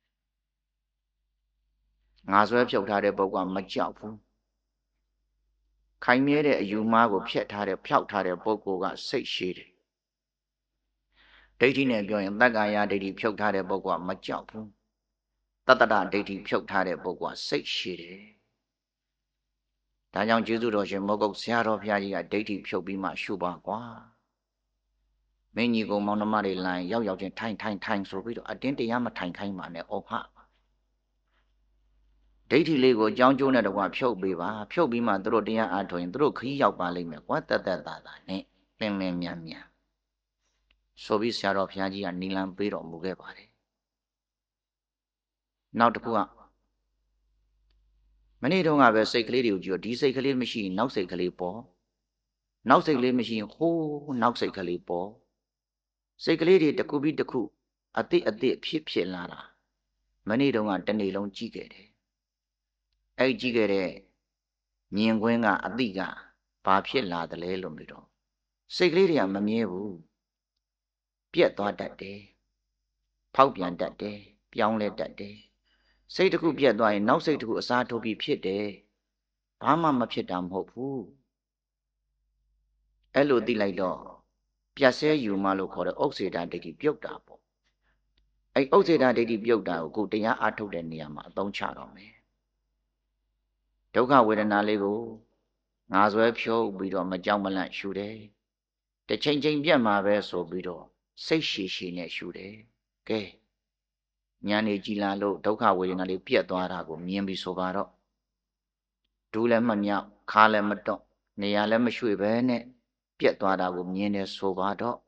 ငါဆွဲဖြုတ်ထားတဲ့ပုဂ္ဂိုလ်ကမကြောက်ဘူးခိုင်မြဲတဲ့အယူမှားကိုဖျက်ထားတဲ့ဖျောက်ထားတဲ့ပုဂ္ဂိုလ်ကစိတ်ရှည်တယ်ဒိဋ္ဌိနဲ့ပြောရင်တက္ကာယဒိဋ္ဌိဖြုတ်ထားတဲ့ပုဂ္ဂိုလ်ကမကြောက်ဘူးတတ္တရဒိဋ္ဌိဖြုတ်ထားတဲ့ပုဂ္ဂိုလ်ကစိတ်ရှည်တယ်ဒါကြောင့်ကျေးဇူးတော်ရှင်မောဂုတ်ဆရာတော်ဘုရားကြီးကဒိဋ္ဌိဖြုတ်ပြီးမှရှုပါကွာမင်းကြီးကမောင်နှမတွေလိုင်းရောက်ရောက်ချင်းထိုင်ထိုင်ထိုင်ဆိုပြီးတော့အတင်းတရားမထိုင်ခိုင်းပါနဲ့ဩဖဒိဋ္ဌိလေးကိုအကြောင်းကျိုးနဲ့တကွာဖြုတ်ပေးပါဖြုတ်ပြီးမှသူတို့တရားအားထုတ်ရင်သူတို့ခရီးရောက်ပါလိမ့်မယ်ကွာတတ်တတ်တာတာနဲ့လင်းလင်းမြန်မြန်ဆိုပြီးဆရာတော်ဘုရားကြီးကနီလန်ပေးတော်မူခဲ့ပါတယ်နောက်တစ်ခုကမနေ့တုန်းကပဲစိတ်ကလေးတွေကိုကြည့်တော့ဒီစိတ်ကလေးမရှိရင်နောက်စိတ်ကလေးပေါ်နောက်စိတ်ကလေးမရှိရင်ဟိုးနောက်စိတ်ကလေးပေါ်စိတ်ကလေးတွေတစ်ခုပြီးတစ်ခုအတိအတိဖြစ်ဖြစ်လာတာမနေ့တုန်းကတနေ့လုံးကြည့်ခဲ့တယ်အဲ့ကြည့်ခဲ့တဲ့မြင်ကွင်းကအတိကဘာဖြစ်လာတယ်လဲလို့မျိုးတော့စိတ်ကလေးတွေကမမြဲဘူးပြက်သွားတတ်တယ်ဖောက်ပြန်တတ်တယ်ပြောင်းလဲတတ်တယ်စိတ်တစ်ခုပြက်သွားရင်နောက်စိတ်တစ်ခုအစားထိုးပြီးဖြစ်တယ်ဘာမှမဖြစ်တာမဟုတ်ဘူးအဲ့လိုသိလိုက်တော့ပြတ်ဆဲယူမှလို့ခေါ်တဲ့ဥစ္စေတာဒိဋ္ဌိပြုတ်တာပေါ့အဲ့ဥစ္စေတာဒိဋ္ဌိပြုတ်တာကိုကိုတရားအားထုတ်တဲ့နေရာမှာအသုံးချတော့မယ်ဒုက္ခဝေဒနာလေးကိုငါဆွဲဖြုတ်ပြီးတော့မကြောက်မလန့်ရှုတယ်တစ်ချိန်ချိန်ပြတ်မှာပဲဆိုပြီးတော့စိတ်ရှည်ရှည်နဲ့ရှုတယ်ကဲဉာဏ်နေကြည်လာလို့ဒုက္ခဝေဒနာလေးပြတ်သွားတာကိုမြင်ပြီးဆိုပါတော့ဒူးလည်းမမြောက်ခါလည်းမတော့နေရာလည်းမရွှေ့ပဲနဲ့ပြတ်သွားတာကိုမြင်တယ်ဆိုပါတော့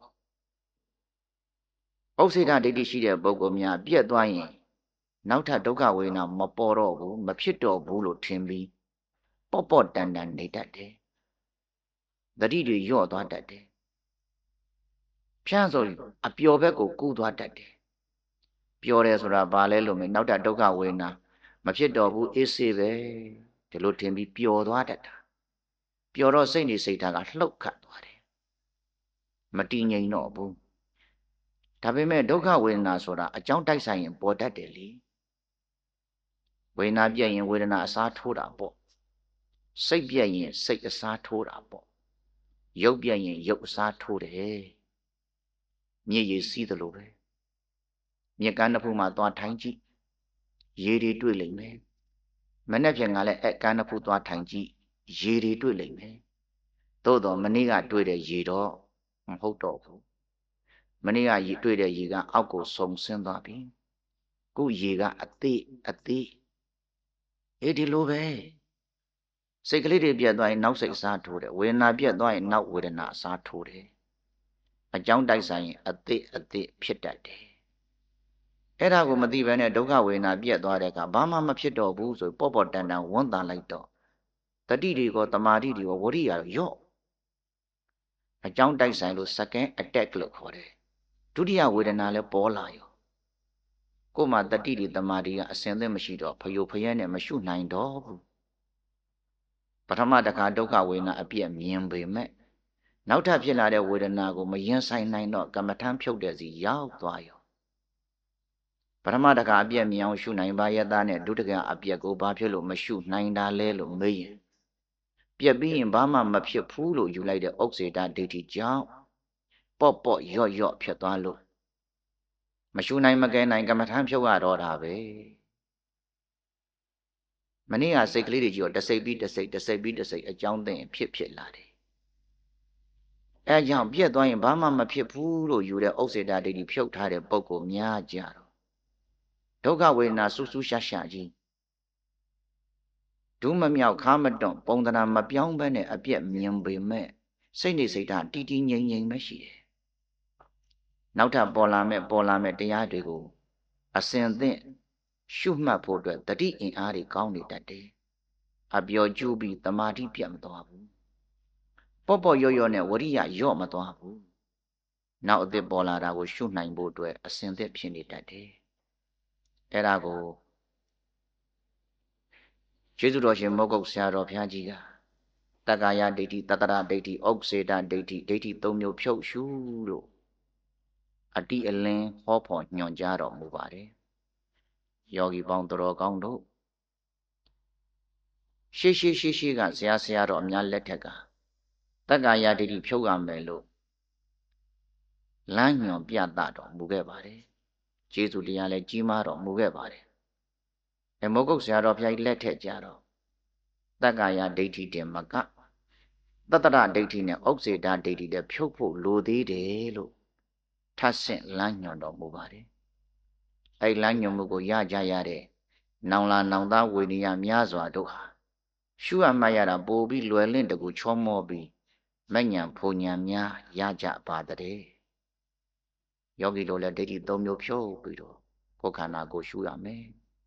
ဥစ္စေတဒိဋ္ဌိရှိတဲ့ပုဂ္ဂိုလ်များပြတ်သွားရင်နောက်ထပ်ဒုက္ခဝေဒနာမပေါ်တော့ဘူးမဖြစ်တော့ဘူးလို့ထင်ပြီးပေါ့ပေါ့တန်တန်နေတတ်တယ်တတိတွေညော့သွားတတ်တယ်ဖြန့်ဆိုအပျော်ဘက်ကိုကူးသွားတတ်တယ်ပျော်တယ်ဆိုတာဘာလဲလို့မယ်နောက်ထပ်ဒုက္ခဝေဒနာမဖြစ်တော့ဘူးအေးစေးပဲဒီလိုထင်ပြီးပျော်သွားတတ်တာပျော်တော့စိတ်နေစိတ်ထားကလှုပ်ခတ်သွားတယ်မတည်ငြိမ်တော့ဘူးဒါပေမဲ့ဒုက္ခဝေဒနာဆိုတာအကြောင်းတိုက်ဆိုင်ရင်ပေါ်တတ်တယ်လေဝေဒနာပြည့်ရင်ဝေဒနာအစားထိုးတာပေါ့စိတ်ပြည့်ရင်စိတ်အစားထိုးတာပေါ့ရုပ်ပြည့်ရင်ရုပ်အစားထိုးတယ်မြည်ရည်စီးသလိုပဲမြက်ကန်းတစ်ဖူးမှာသွားထိုင်ကြည့်ရေတွေတွေ့လိမ့်မယ်မနေ့ဖြန်ကလည်းအဲ့ကန်းတစ်ဖူးသွားထိုင်ကြည့်ရေတွေတွေ့လိမ့်မယ်သို့တော့မနေ့ကတွေ့တဲ့ရေတော့မဟုတ်တော့ဘူးမနေ့ကရေတွေ့တဲ့ရေကအောက်ကိုဆုံဆင်းသွားပြီခုရေကအသေးအသေးအေးဒီလိုပဲစိတ်ကလေးတွေပြတ်သွားရင်နောက်စိတ်အစားထိုးတယ်ဝေဒနာပြတ်သွားရင်နောက်ဝေဒနာအစားထိုးတယ်အကြောင်းတိုက်ဆိုင်ရင်အသေးအသေးဖြစ်တတ်တယ်အဲ့ဒါကိုမသိဘဲနဲ့ဒုက္ခဝေဒနာပြတ်သွားတဲ့အခါဘာမှမဖြစ်တော့ဘူးဆိုပေါ့ပေါ့တန်တန်ဝန်တန်လိုက်တော့တတိတွေကတမာတိတွေကဝရိယရော့အကြောင်းတိုက်ဆိုင်လို့ second attack လို့ခေါ်တယ်ဒုတိယဝေဒနာလည်းပေါ်လာရောကို့မှာတတိတွေတမာတိကအစင်သက်မရှိတော့ဖယိုဖယဲနဲ့မရှုနိုင်တော့ဘူးပထမတစ်ခါဒုက္ခဝေဒနာအပြည့်မြင်ပေမဲ့နောက်ထပ်ဖြစ်လာတဲ့ဝေဒနာကိုမရင်ဆိုင်နိုင်တော့ကမ္မထမ်းဖြုတ်တဲ့စီရောက်သွားရောပထမတကအပြက်မြင်အောင်ရှုနိုင်ပါရဲ့သားနဲ့ဒုတိယအပြက်ကိုဘာဖြစ်လို့မရှုနိုင်တာလဲလို့မေးရင်ပြက်ပြီးရင်ဘာမှမဖြစ်ဘူးလို့ယူလိုက်တဲ့ဥစ္စေတဒိဋ္ဌိကြောင့်ပေါ့ပေါ့ရော့ရော့ဖြစ်သွားလို့မရှုနိုင်မကဲနိုင်ကမ္မထမ်းဖြုတ်ရတော့တာပဲမနေ့ကစိတ်ကလေးတွေကြီးတော့တစိတ်ပြီးတစိတ်တစိတ်ပြီးတစိတ်အကြောင်းသိရင်ဖြစ်ဖြစ်လာတယ်အဲကြောင့်ပြက်သွားရင်ဘာမှမဖြစ်ဘူးလို့ယူတဲ့ဥစ္စေတဒိဋ္ဌိဖြုတ်ထားတဲ့ပုဂ္ဂိုလ်များကြတော့ဒုက္ခဝေဒနာဆူဆူရှာရှာကြီးဒုမမြောက်ခါမတွန့်ပုံသဏ္ဍာန်မပြောင်းဘဲနဲ့အပြက်မြင်ပေမဲ့စိတ်နေစိတ်ဓာတ်တီတီငြိမ်ငြိမ်ပဲရှိတယ်နောက်ထပ်ပေါ်လာမဲ့ပေါ်လာမဲ့တရားတွေကိုအစဉ်သင့်ရှုမှတ်ဖို့အတွက်တတိအင်အားတွေကောင်းနေတတ်တယ်အပျော်ကျူးပြီးတမာတိပြတ်မသွားဘူးပေါ့ပေါ့ရော့ရော့နဲ့ဝရိယရော့မသွားဘူးနောက်အသစ်ပေါ်လာတာကိုရှုနိုင်ဖို့အတွက်အစဉ်သင့်ဖြစ်နေတတ်တယ်အဲ့ဒါကိုကျေးဇူးတော်ရှင်မောဂုတ်ဆရာတော်ဘုရားကြီးကတက္ကာယဒိဋ္ဌိတတ္တရဒိဋ္ဌိဥက္စေတဒိဋ္ဌိဒိဋ္ဌိသုံးမျိုးဖြုတ်ရှုလို့အတိအလင်းဟောဖို့ညွှန်ကြားတော်မူပါတယ်ယောဂီပေါင်းတော်ကောင်းတို့ရှေးရှေးရှေးရှေးကဆရာဆရာတော်အများလက်ထက်ကတက္ကာယဒိဋ္ဌိဖြုတ်ရမယ်လို့လမ်းညွှန်ပြသတော်မူခဲ့ပါတယ်ကျေးဇူးတရားလည်းကြီးမားတော်မူခဲ့ပါတယ်အမောဂုတ်ဆရာတော်ဘုရားကြီးလက်ထက်ကြတော့တက္ကာယဒိဋ္ဌိတင်မကတတ္တရဒိဋ္ဌိနဲ့ဥက္စေတဒိဋ္ဌိတွေဖြုတ်ဖို့လိုသေးတယ်လို့ထပ်ဆင့်လမ်းညွှန်တော်မူပါတယ်အဲ့လမ်းညွှန်မှုကိုရကြရတဲ့နောင်လာနောင်သားဝေနေယများစွာတို့ဟာရှုအပ်မှတ်ရတာပိုပြီးလွယ်လင့်တကူချောမောပြီးမဉ္ဇဉ်ဖုန်ဉဏ်များရကြပါတဲ့ယောဂီတို့လည်းဒိဋ္ဌိသုံးမျိုးဖြုတ်ပြီးတော့ကိုယ်ခန္ဓာကိုရှုရမယ်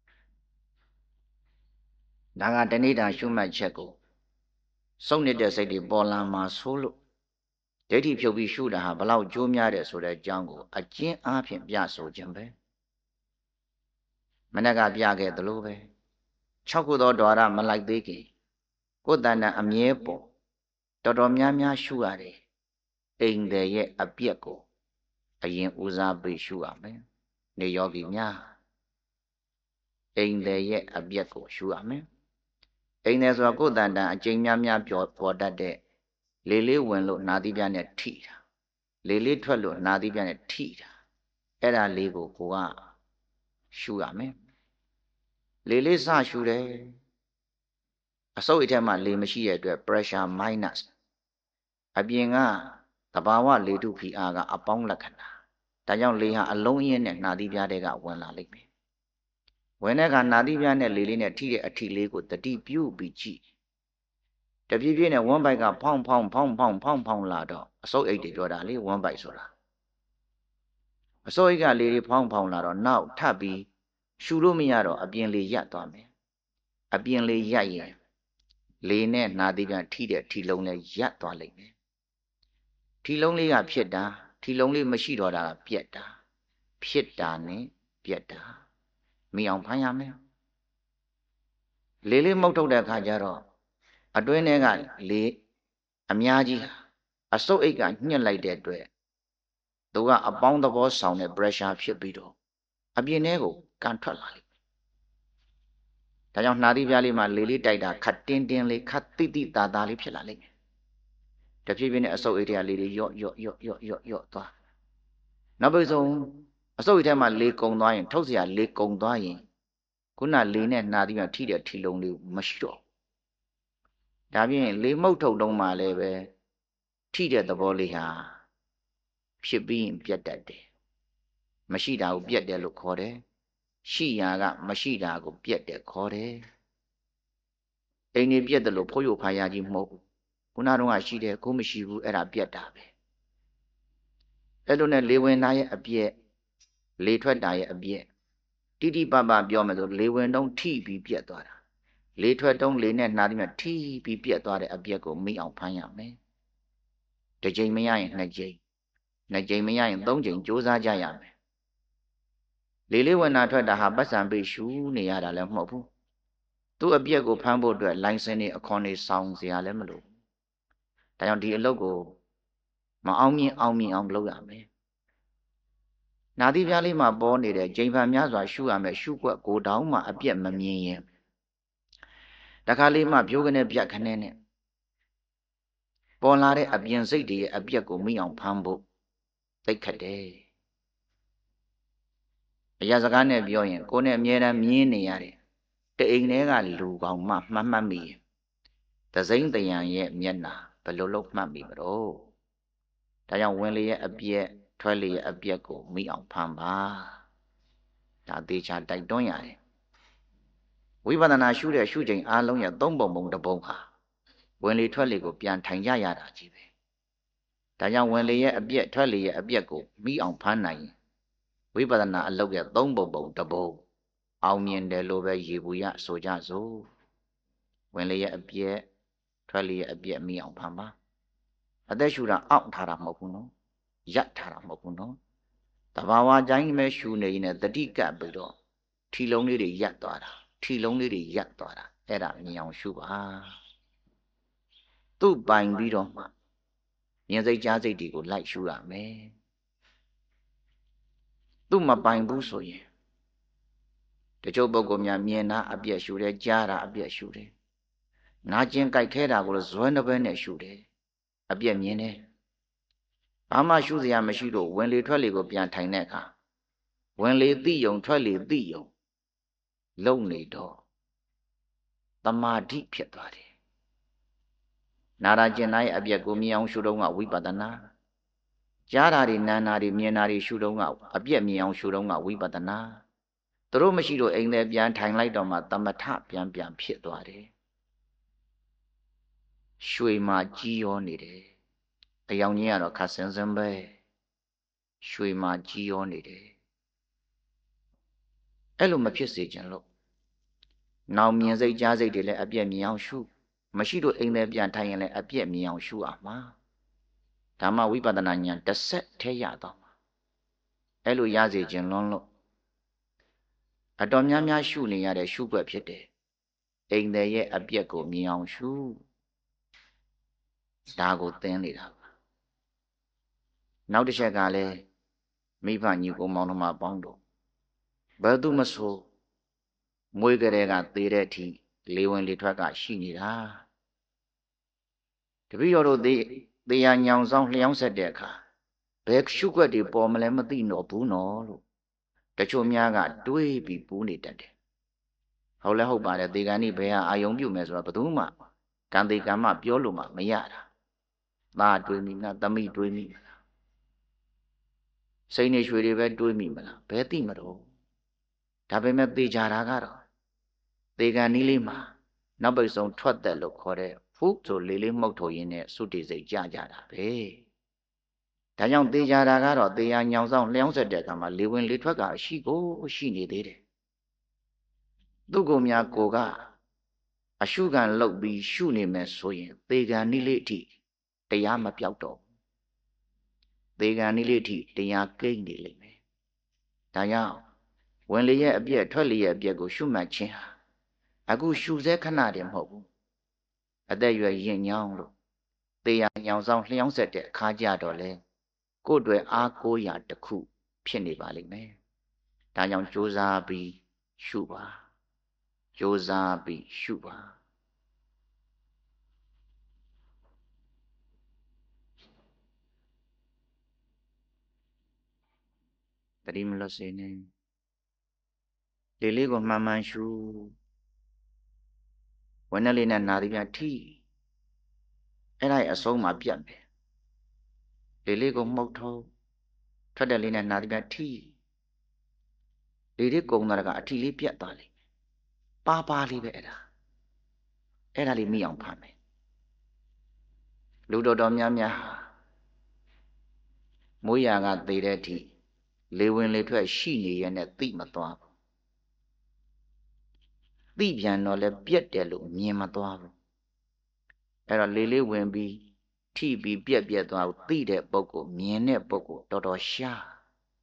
ဒါကတဏိတာရှုမှတ်ချက်ကိုစုံနေတဲ့စိတ်တွေပေါ်လာမှာဆိုလို့ဒိဋ္ဌိဖြုတ်ပြီးရှုတာဟာဘလောက်ကျိုးများတယ်ဆိုတဲ့အကြောင်းကိုအကျဉ်းအားဖြင့်ပြဆိုခြင်းပဲမနေ့ကပြခဲ့သလိုပဲ၆ခုသောဓဝရမလိုက်သေးခင်ကိုယ်တဏ္ဍအမြဲပေါ်တော်တော်များများရှုရတယ်အိမ်တယ်ရဲ့အပြက်ကိုအရင်ဦးစားပေးရှုရမယ်နေယောဂီများအိမ်တယ်ရဲ့အပြက်ကိုရှုရမယ်အိမ်တယ်ဆိုတာကိုယ်တဏ္ဍအကျဉ်းများများပြောပေါ်တတ်တဲ့လေလေးဝင်လို့နာသီးပြားနဲ့ထိတာလေလေးထွက်လို့နာသီးပြားနဲ့ထိတာအဲ့ဒါလေးကိုကိုကရှုရမယ်လေလေးစရှုတယ်အစုပ်အထက်မှာလေမရှိတဲ့အတွက် pressure minus အပြင်ကသဘာဝလေထုဖိအားကအပေါင်းလက္ခဏာဒါကြောင့်လေဟာအလုံးအင်းနဲ့နှာသီးပြားတွေကဝင်လာလိမ့်မယ်ဝင်တဲ့အခါနှာသီးပြားနဲ့လေလေးနဲ့ထိတဲ့အထိလေးကိုတတိပြုပြီးကြည့်တပြည့်ပြည့်နဲ့ဝမ်းပိုက်ကဖောင်းဖောင်းဖောင်းဖောင်းဖောင်းဖောင်းလာတော့အစုပ်အိတ်တွေပြောတာလေဝမ်းပိုက်ဆိုတာအစုပ်အိတ်ကလေတွေဖောင်းဖောင်းလာတော့နောက်ထပ်ပြီးရှူလို့မရတော့အပြင်လေရပ်သွားမယ်အပြင်လေရပ်ရင်လေနဲ့နှာသီးပြားထိတဲ့ထီလုံးနဲ့ရပ်သွားလိမ့်မယ်ထီလုံးလေးကဖြစ်တာထီလုံးလေးမရှိတော့တာကပြက်တာဖြစ်တာနဲ့ပြက်တာမိအောင်ဖမ်းရမယ်လေလေးမုတ်ထုတ်တဲ့အခါကျတော့အတွင်းထဲကလေအများကြီးအစုပ်အိတ်ကညှက်လိုက်တဲ့အတွက်သူကအပေါင်းသဘောဆောင်တဲ့ pressure ဖြစ်ပြီးတော့အပြင်ထဲကိုကန်ထွက်လာလိမ့်မယ်ဒါကြောင့်နှာသီးပြားလေးမှာလေလေးတိုက်တာခတ်တင်းတင်းလေးခတ်တိတိတာတာလေးဖြစ်လာလိမ့်မယ်တဖြည်းဖြည်းနဲ့အစုပ်အိတ်တွေကလေတွေယော့ယော့ယော့ယော့ယော့ယော့သွားနောက်ပြီးဆုံးအစုပ်အိတ်ထဲမှာလေကုံသွားရင်ထုတ်เสียလေကုံသွားရင်ခုနလေနဲ့နှာသီးပြားထိတဲ့ထီလုံးလေးမရှိတော့ဒါဖြင့်လေမှုတ်ထုတ်တုံးမှလည်းပဲထိတဲ့သဘောလေးဟာဖြစ်ပြီးရင်ပြတ်တတ်တယ်မရှိတာကိုပြတ်တယ်လို့ခေါ်တယ်ရှိရာကမရှိတာကိုပြတ်တယ်ခေါ်တယ်အိမ်နေပြတ်တယ်လို့ဖိုးရုပ်ဖာရကြီးမဟုတ်ဘူးခုနကတော့ရှိတယ်ကိုမရှိဘူးအဲ့ဒါပြတ်တာပဲအဲ့လိုနဲ့လေဝင်သားရဲ့အပြက်လေထွက်တာရဲ့အပြက်တိတိပပပြောမယ်ဆိုလေဝင်တုံးထိပြီးပြတ်သွားတာလေထွက်တုံးလေနဲ့နှာသီးမှာထိပြီးပြတ်သွားတဲ့အပြက်ကိုမိအောင်ဖမ်းရမယ်တစ်ကြိမ်မရရင်နှစ်ကြိမ်နှစ်ကြိမ်မရရင်သုံးကြိမ်ကြိုးစားကြရမယ်လေလေးဝင်တာထွက်တာဟာပတ်စံပေးရှူနေရတာလည်းမဟုတ်ဘူးသူ့အပြက်ကိုဖမ်းဖို့အတွက်လိုင်စင်တွေအခွန်တွေစောင်းစရာလည်းမလိုဘူးဒါကြောင့်ဒီအလုပ်ကိုမအောင်မြင်အောင်မြင်အောင်လုပ်ရမယ်နာသီးပြားလေးမှာပေါ်နေတဲ့ဂျိမ်ဖန်များစွာရှုရမယ်ရှုွက်ကိုတောင်းမှအပြက်မမြင်ရင်တခါလေးမှပြိုးကနေပြက်ခနဲ့နဲ့ပေါ်လာတဲ့အပြင်စိတ်တွေရဲ့အပြက်ကိုမိအောင်ဖမ်းဖို့သိခတ်တယ်အရာစကားနဲ့ပြောရင်ကိုယ်နဲ့အမြဲတမ်းမြင်နေရတယ်တအိမ်ထဲကလူကောင်မှမှတ်မှတ်မိရင်သစိမ့်တယံရဲ့မျက်နာဘယ်လိုလုပ်မှတ်မိမလို့ဒါကြောင့်ဝင်လေရဲ့အပြက်ထွက်လေရဲ့အပြက်ကိုမိအောင်ဖမ်းပါဒါသေချာတိုက်တွန်းရတယ်ဝိပဿနာရှုတဲ့ရှုချိန်အားလုံးရဲ့သုံးပုံပုံတစ်ပုံဟာဝင်လေထွက်လေကိုပြန်ထိုင်ကြရတာကြီးပဲဒါကြောင့်ဝင်လေရဲ့အပြက်ထွက်လေရဲ့အပြက်ကိုမိအောင်ဖမ်းနိုင်ရင်ဝိပဿနာအလုပ်ရဲ့သုံးပုံပုံတစ်ပုံအောင်မြင်တယ်လို့ပဲရေဘူးရဆိုကြစို့ဝင်လေရဲ့အပြက်ထွက်လေရဲ့အပြက်မိအောင်ဖမ်းပါအသက်ရှူတာအောင့်ထားတာမဟုတ်ဘူးနော်ရပ်ထားတာမဟုတ်ဘူးနော်တဘာဝကျိုင်းပဲရှူနေရင်တတိကပ်ပြီးတော့ထီလုံးလေးတွေရပ်သွားတာထီလုံးလေးတွေရပ်သွားတာအဲ့ဒါမြင်အောင်ရှုပါသူ့ပိုင်ပြီးတော့မှမြင်စိတ်ကြားစိတ်တွေကိုလိုက်ရှုရမယ်သူ့မပိုင်ဘူးဆိုရင်တချို့ပုဂ္ဂိုလ်များမြင်တာအပြည့်ရှုတယ်ကြားတာအပြည့်ရှုတယ်နာကျင်ကြိုက်ခဲတာကိုဇွဲနှပဲနဲ့ရှုတယ်အပြည့်မြင်တယ်ဘာမှရှုစရာမရှိတော့ဝင်လေထွက်လေကိုပြန်ထိုင်တဲ့အခါဝင်လေသိယုံထွက်လေသိယုံလုံနေတော့တမာတိဖြစ်သွားတယ်နာရာကျင်နာရဲ့အပြည့်ကိုမြင်အောင်ရှုတော့ကဝိပဿနာကြားတာတွေနာနာတွေမြင်တာတွေရှုတော့ကအပြည့်မြင်အောင်ရှုတော့ကဝိပဿနာသူတို့မရှိတော့အိမ်ထဲပြန်ထိုင်လိုက်တော့မှသမထပြန်ပြန်ဖြစ်သွားတယ်ရွှေမှာကြီးရောနေတယ်အယောင်ကြီးကတော့ခါစင်စင်ပဲရွှေမှာကြီးရောနေတယ်အဲ့လိုမဖြစ်စေချင်လို့နောက်မြင်စိတ်ကြားစိတ်တွေလည်းအပြည့်မြင်အောင်ရှုမရှိတော့အိမ်ထဲပြန်ထိုင်ရင်လည်းအပြည့်မြင်အောင်ရှုရမှာဒါမှဝိပဿနာဉာဏ်တစ်ဆက်ထဲရတော့မှာအဲ့လိုရစေချင်လွန်းလို့အတော်များများရှုနေရတဲ့ရှုွက်ဖြစ်တယ်အိမ်ထဲရဲ့အပြည့်ကိုမြင်အောင်ရှုဒါကိုသင်နေတာပါနောက်တစ်ချက်ကလည်းမိဘညီကိုမောင်နှမပေါင်းတို့ဘယ်သူမဆိုမွေးကြတဲ့ကသေးတဲ့အထိလေဝင်လေထွက်ကရှိနေတာတပည့်တော်တို့သေသေးရညောင်ဆောင်လျှောင်းဆက်တဲ့အခါဘယ်ရှုွက်တွေပေါ်မလဲမသိတော့ဘူးနော်လို့တချို့များကတွေးပြီးပူးနေတတ်တယ်ဟုတ်လဲဟုတ်ပါတယ်သေကံဤဘယ်ဟာအာယုံပြုမယ်ဆိုတော့ဘယ်သူမှကံသေးကံမှပြောလို့မှမရတာသားတွေးမိမလားသမီးတွေးမိမလားစိတ်နေရွှေတွေပဲတွေးမိမလားဘယ်သိမတော့ဒါပေမဲ့သေချာတာကတော့သေကံဤလေးမှာနောက်ပိတ်ဆုံးထွက်သက်လို့ခေါ်တဲ့ဖုဆိုလေးလေးမှုတ်ထိုးရင်းနဲ့သုတိစိတ်ကြကြတာပဲဒါကြောင့်သေချာတာကတော့သေရညောင်ဆောင်လျှောင်းဆက်တဲ့အခါမှာလေဝင်လေထွက်ကအရှိကိုရှိနေသေးတယ်သူ့ကိုယ်များကိုကအရှုခံလုပ်ပြီးရှုနေမယ်ဆိုရင်သေကံဤလေးအထိတရားမပြောက်တော့သေကံဤလေးအထိတရားကိန်းနေလိမ့်မယ်ဒါကြောင့်ဝင်လေရဲ့အပြည့်ထွက်လေရဲ့အပြည့်ကိုရှုမှတ်ခြင်းဟာအခုရှုစေခဏတည်းမဟုတ်ဘူးအသက်ရွယ်ရင်ညောင်းလို့သေရညောင်ဆောင်လျှောင်းဆက်တဲ့အခါကြတော့လေကိုယ်တွေအားကိုးရာတစ်ခုဖြစ်နေပါလိမ့်မယ်ဒါကြောင့်ကြိုးစားပြီးရှုပါကြိုးစားပြီးရှုပါတတိမလွတ်စေနဲ့လေလေးကိုမှန်မှန်ရှုဝင်နေလေးနဲ့နာသည်ပြထိအဲ့ဒါအဆုံးမှာပြတ်မယ်လေလေးကိုမှုတ်ထုံးထွက်တဲ့လေးနဲ့နာသည်ပြထိလေလေးကုံသွားတာကအထီလေးပြတ်သွားလိမ့်ပါပါလေးပဲအဲ့ဒါအဲ့ဒါလေးမိအောင်ဖမ်းမယ်လူတော်တော်များများဟာမိုးရာကသေတဲ့အထိလေဝင်လေထွက်ရှိနေရတဲ့သိမသွားဘူးသိပြန်တော့လဲပြက်တယ်လို့မြင်မသွားဘူးအဲ့တော့လေလေးဝင်ပြီးထိပြီးပြက်ပြက်သွားသိတဲ့ပုဂ္ဂိုလ်မြင်တဲ့ပုဂ္ဂိုလ်တော်တော်ရှား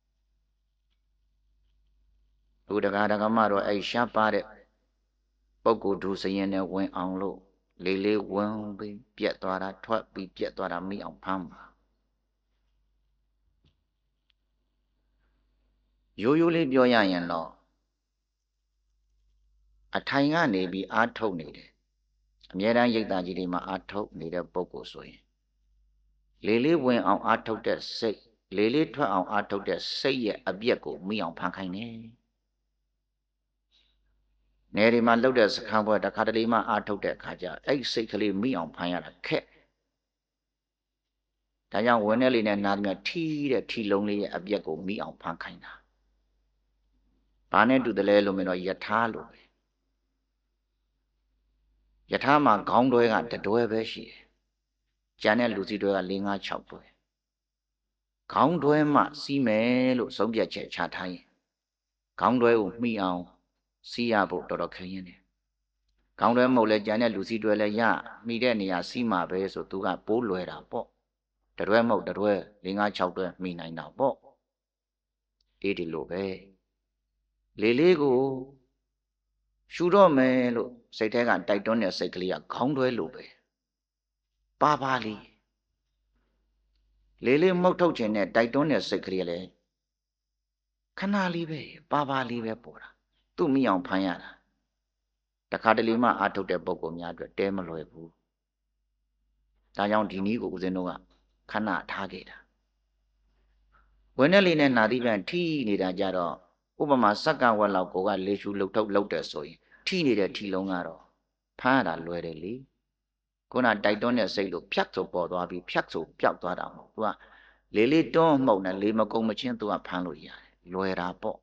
လူတကာတကမတော့အဲ့ရှားပါတဲ့ပုဂ္ဂိုလ်ဒုစရင်နဲ့ဝင်အောင်လို့လေလေးဝင်ပြီးပြက်သွားတာထွက်ပြီးပြက်သွားတာမိအောင်ဖမ်းပါရိုးရိုးလေးပြောရရင်တော့အထိုင်ကနေပြီးအားထုတ်နေတယ်အမြဲတမ်းရိတ်တာကြီးတွေမှာအားထုတ်နေတဲ့ပုဂ္ဂိုလ်ဆိုရင်လေးလေးဝင်အောင်အားထုတ်တဲ့စိတ်လေးလေးထွက်အောင်အားထုတ်တဲ့စိတ်ရဲ့အပြက်ကိုမိအောင်ဖန်ခိုင်းတယ်နယ်ဒီမှာလှုပ်တဲ့စခန်းပွဲတစ်ခါတလေမှအားထုတ်တဲ့အခါကျအဲ့စိတ်ကလေးမိအောင်ဖန်ရတာခက်ဒါကြောင့်ဝင်တဲ့လေးနဲ့နားမြထီးတဲ့ထီလုံးလေးရဲ့အပြက်ကိုမိအောင်ဖန်ခိုင်းတာဘာနဲ့တူတယ်လဲလို့မင်းတော့ယထာလို့ပဲယထာမှာခေါင်းတွဲကတတွဲပဲရှိတယ်ကျန်တဲ့လူစီတွဲက၄၅၆တွဲခေါင်းတွဲမှစီးမယ်လို့ဆုံးဖြတ်ချက်ချထားရင်ခေါင်းတွဲကိုမိအောင်စီးရဖို့တော်တော်ခက်ရင်တယ်ခေါင်းတွဲမဟုတ်လဲကျန်တဲ့လူစီတွဲလဲရမိတဲ့နေရာစီးမှာပဲဆိုသူကပိုးလွယ်တာပေါ့တတွဲမဟုတ်တတွဲ၄၅၆တွဲမိနိုင်တာပေါ့အေးဒီလိုပဲလေးလေးကိုရှူတော့မယ်လို့စိတ်ထဲကတိုက်တွန်းတဲ့စိတ်ကလေးကခေါင်းတွဲလို့ပဲပါပါလေးလေးလေးမှုတ်ထုတ်ခြင်းနဲ့တိုက်တွန်းတဲ့စိတ်ကလေးလည်းခဏလေးပဲပါပါလေးပဲပေါ်တာသူ့မိအောင်ဖမ်းရတာတခါတလေမှအာထုတ်တဲ့ပုံကောများအတွက်တဲမလွယ်ဘူးဒါကြောင့်ဒီနည်းကိုဦးဇင်းတို့ကခဏထားခဲ့တာဝင်တဲ့လေးနဲ့နာသီးပြန်ထိနေတာကြတော့ဥပမာစက္ကန့်ဝက်လောက်ကိုကလေရှူလှုပ်ထုတ်လှုပ်တယ်ဆိုရင်ထိနေတဲ့ထီလုံးကတော့ဖမ်းရတာလွယ်တယ်လေခုနတိုက်တွန်းတဲ့စိတ်လို့ဖြတ်ဆိုပေါ်သွားပြီးဖြတ်ဆိုပျောက်သွားတာမဟုတ်သူကလေးလေးတွန်းမှုတ်နဲ့လေးမကုံမချင်းသူကဖမ်းလို့ရတယ်လွယ်တာပေါ့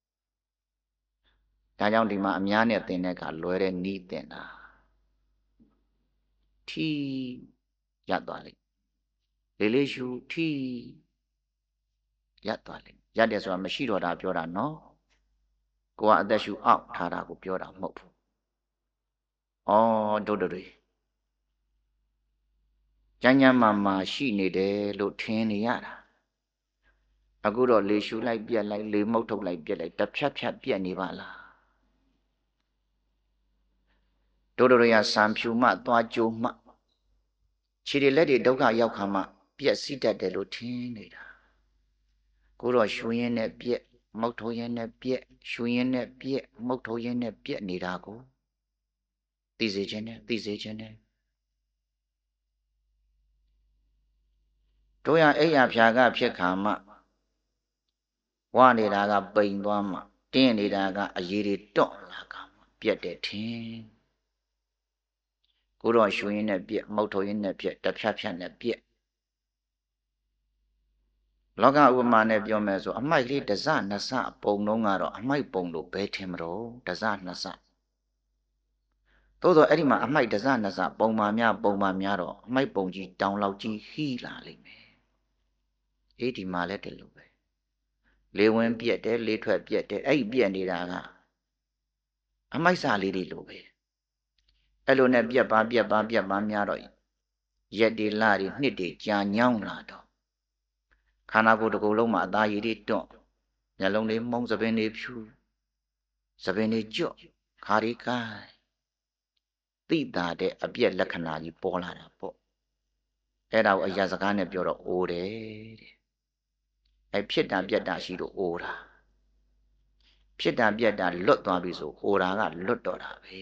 ဒါကြောင့်ဒီမှာအများနဲ့သင်တဲ့အခါလွယ်တဲ့နီးတင်တာထီရသွားလိမ့်လေးလေးရှူထီရသွားလိမ့်ရတယ်ဆိုတာမရှိတော့တာပြောတာနော်ကိုကအသက်ရှူအောက်ထားတာကိုပြောတာမဟုတ်ဘူးဩတို့တို့ကျမ်းကျမ်းမာမာရှိနေတယ်လို့ထင်နေရတာအခုတော့လေရှူလိုက်ပြက်လိုက်လေမှုတ်ထုတ်လိုက်ပြက်လိုက်တစ်ဖြတ်ဖြတ်ပြက်နေပါလားတို့တို့ရစံဖြူမှသွားကြိုးမှခြေတွေလက်တွေဒုက္ခရောက်ခါမှပြက်စီးတတ်တယ်လို့ထင်နေတာကိုတော့ရှူရင်းနဲ့ပြက်မှုတ်ထုတ်ရင်းနဲ့ပြက်ရှူရင်းနဲ့ပြက်မှုတ်ထုတ်ရင်းနဲ့ပြက်နေတာကိုသိစေခြင်းနဲ့သိစေခြင်းနဲ့တို့ရအိယာဖြာကဖြစ်ခါမှဝနေတာကပိန်သွားမှတင်းနေတာကအရေးတွေတွန့်လာခါမှပြက်တဲ့ထင်ကိုတော့ရှူရင်းနဲ့ပြက်မှုတ်ထုတ်ရင်းနဲ့ပြက်တစ်ဖြတ်ဖြတ်နဲ့ပြက်လောကဥပမာနဲ့ပြောမယ်ဆိုအမိုက်လေးတစနှစ်စပုံလုံးကတော့အမိုက်ပုံလို့ဘယ်ထင်မလို့တစနှစ်စသို့သောအဲ့ဒီမှာအမိုက်တစနှစ်စပုံမှန်များပုံမှန်များတော့အမိုက်ပုံကြီးတောင်လောက်ကြီးဟီးလာလိမ့်မယ်အေးဒီမှာလည်းတလို့ပဲလေဝင်ပြက်တယ်လေထွက်ပြက်တယ်အဲ့ဒီပြက်နေတာကအမိုက်စာလေးတွေလိုပဲအဲ့လိုနဲ့ပြက်ပါပြက်ပါပြက်ပါများတော့ရက်တွေလတွေနှစ်တွေကြာညောင်းလာတော့ခန္ဓာကိုယ်တစ်ခုလုံးမှာအသားရည်တွေတွန့်မျက်လုံးတွေမှုံစပင်တွေဖြူစပင်တွေကြော့ခါရီကိုင်းသိတာတဲ့အပြက်လက္ခဏာကြီးပေါ်လာတာပေါ့အဲ့ဒါကိုအရာစကားနဲ့ပြောတော့အိုးတယ်တဲ့အဲ့ဖြစ်တာပြက်တာရှိလို့အိုးတာဖြစ်တာပြက်တာလွတ်သွားပြီဆိုအိုးတာကလွတ်တော့တာပဲ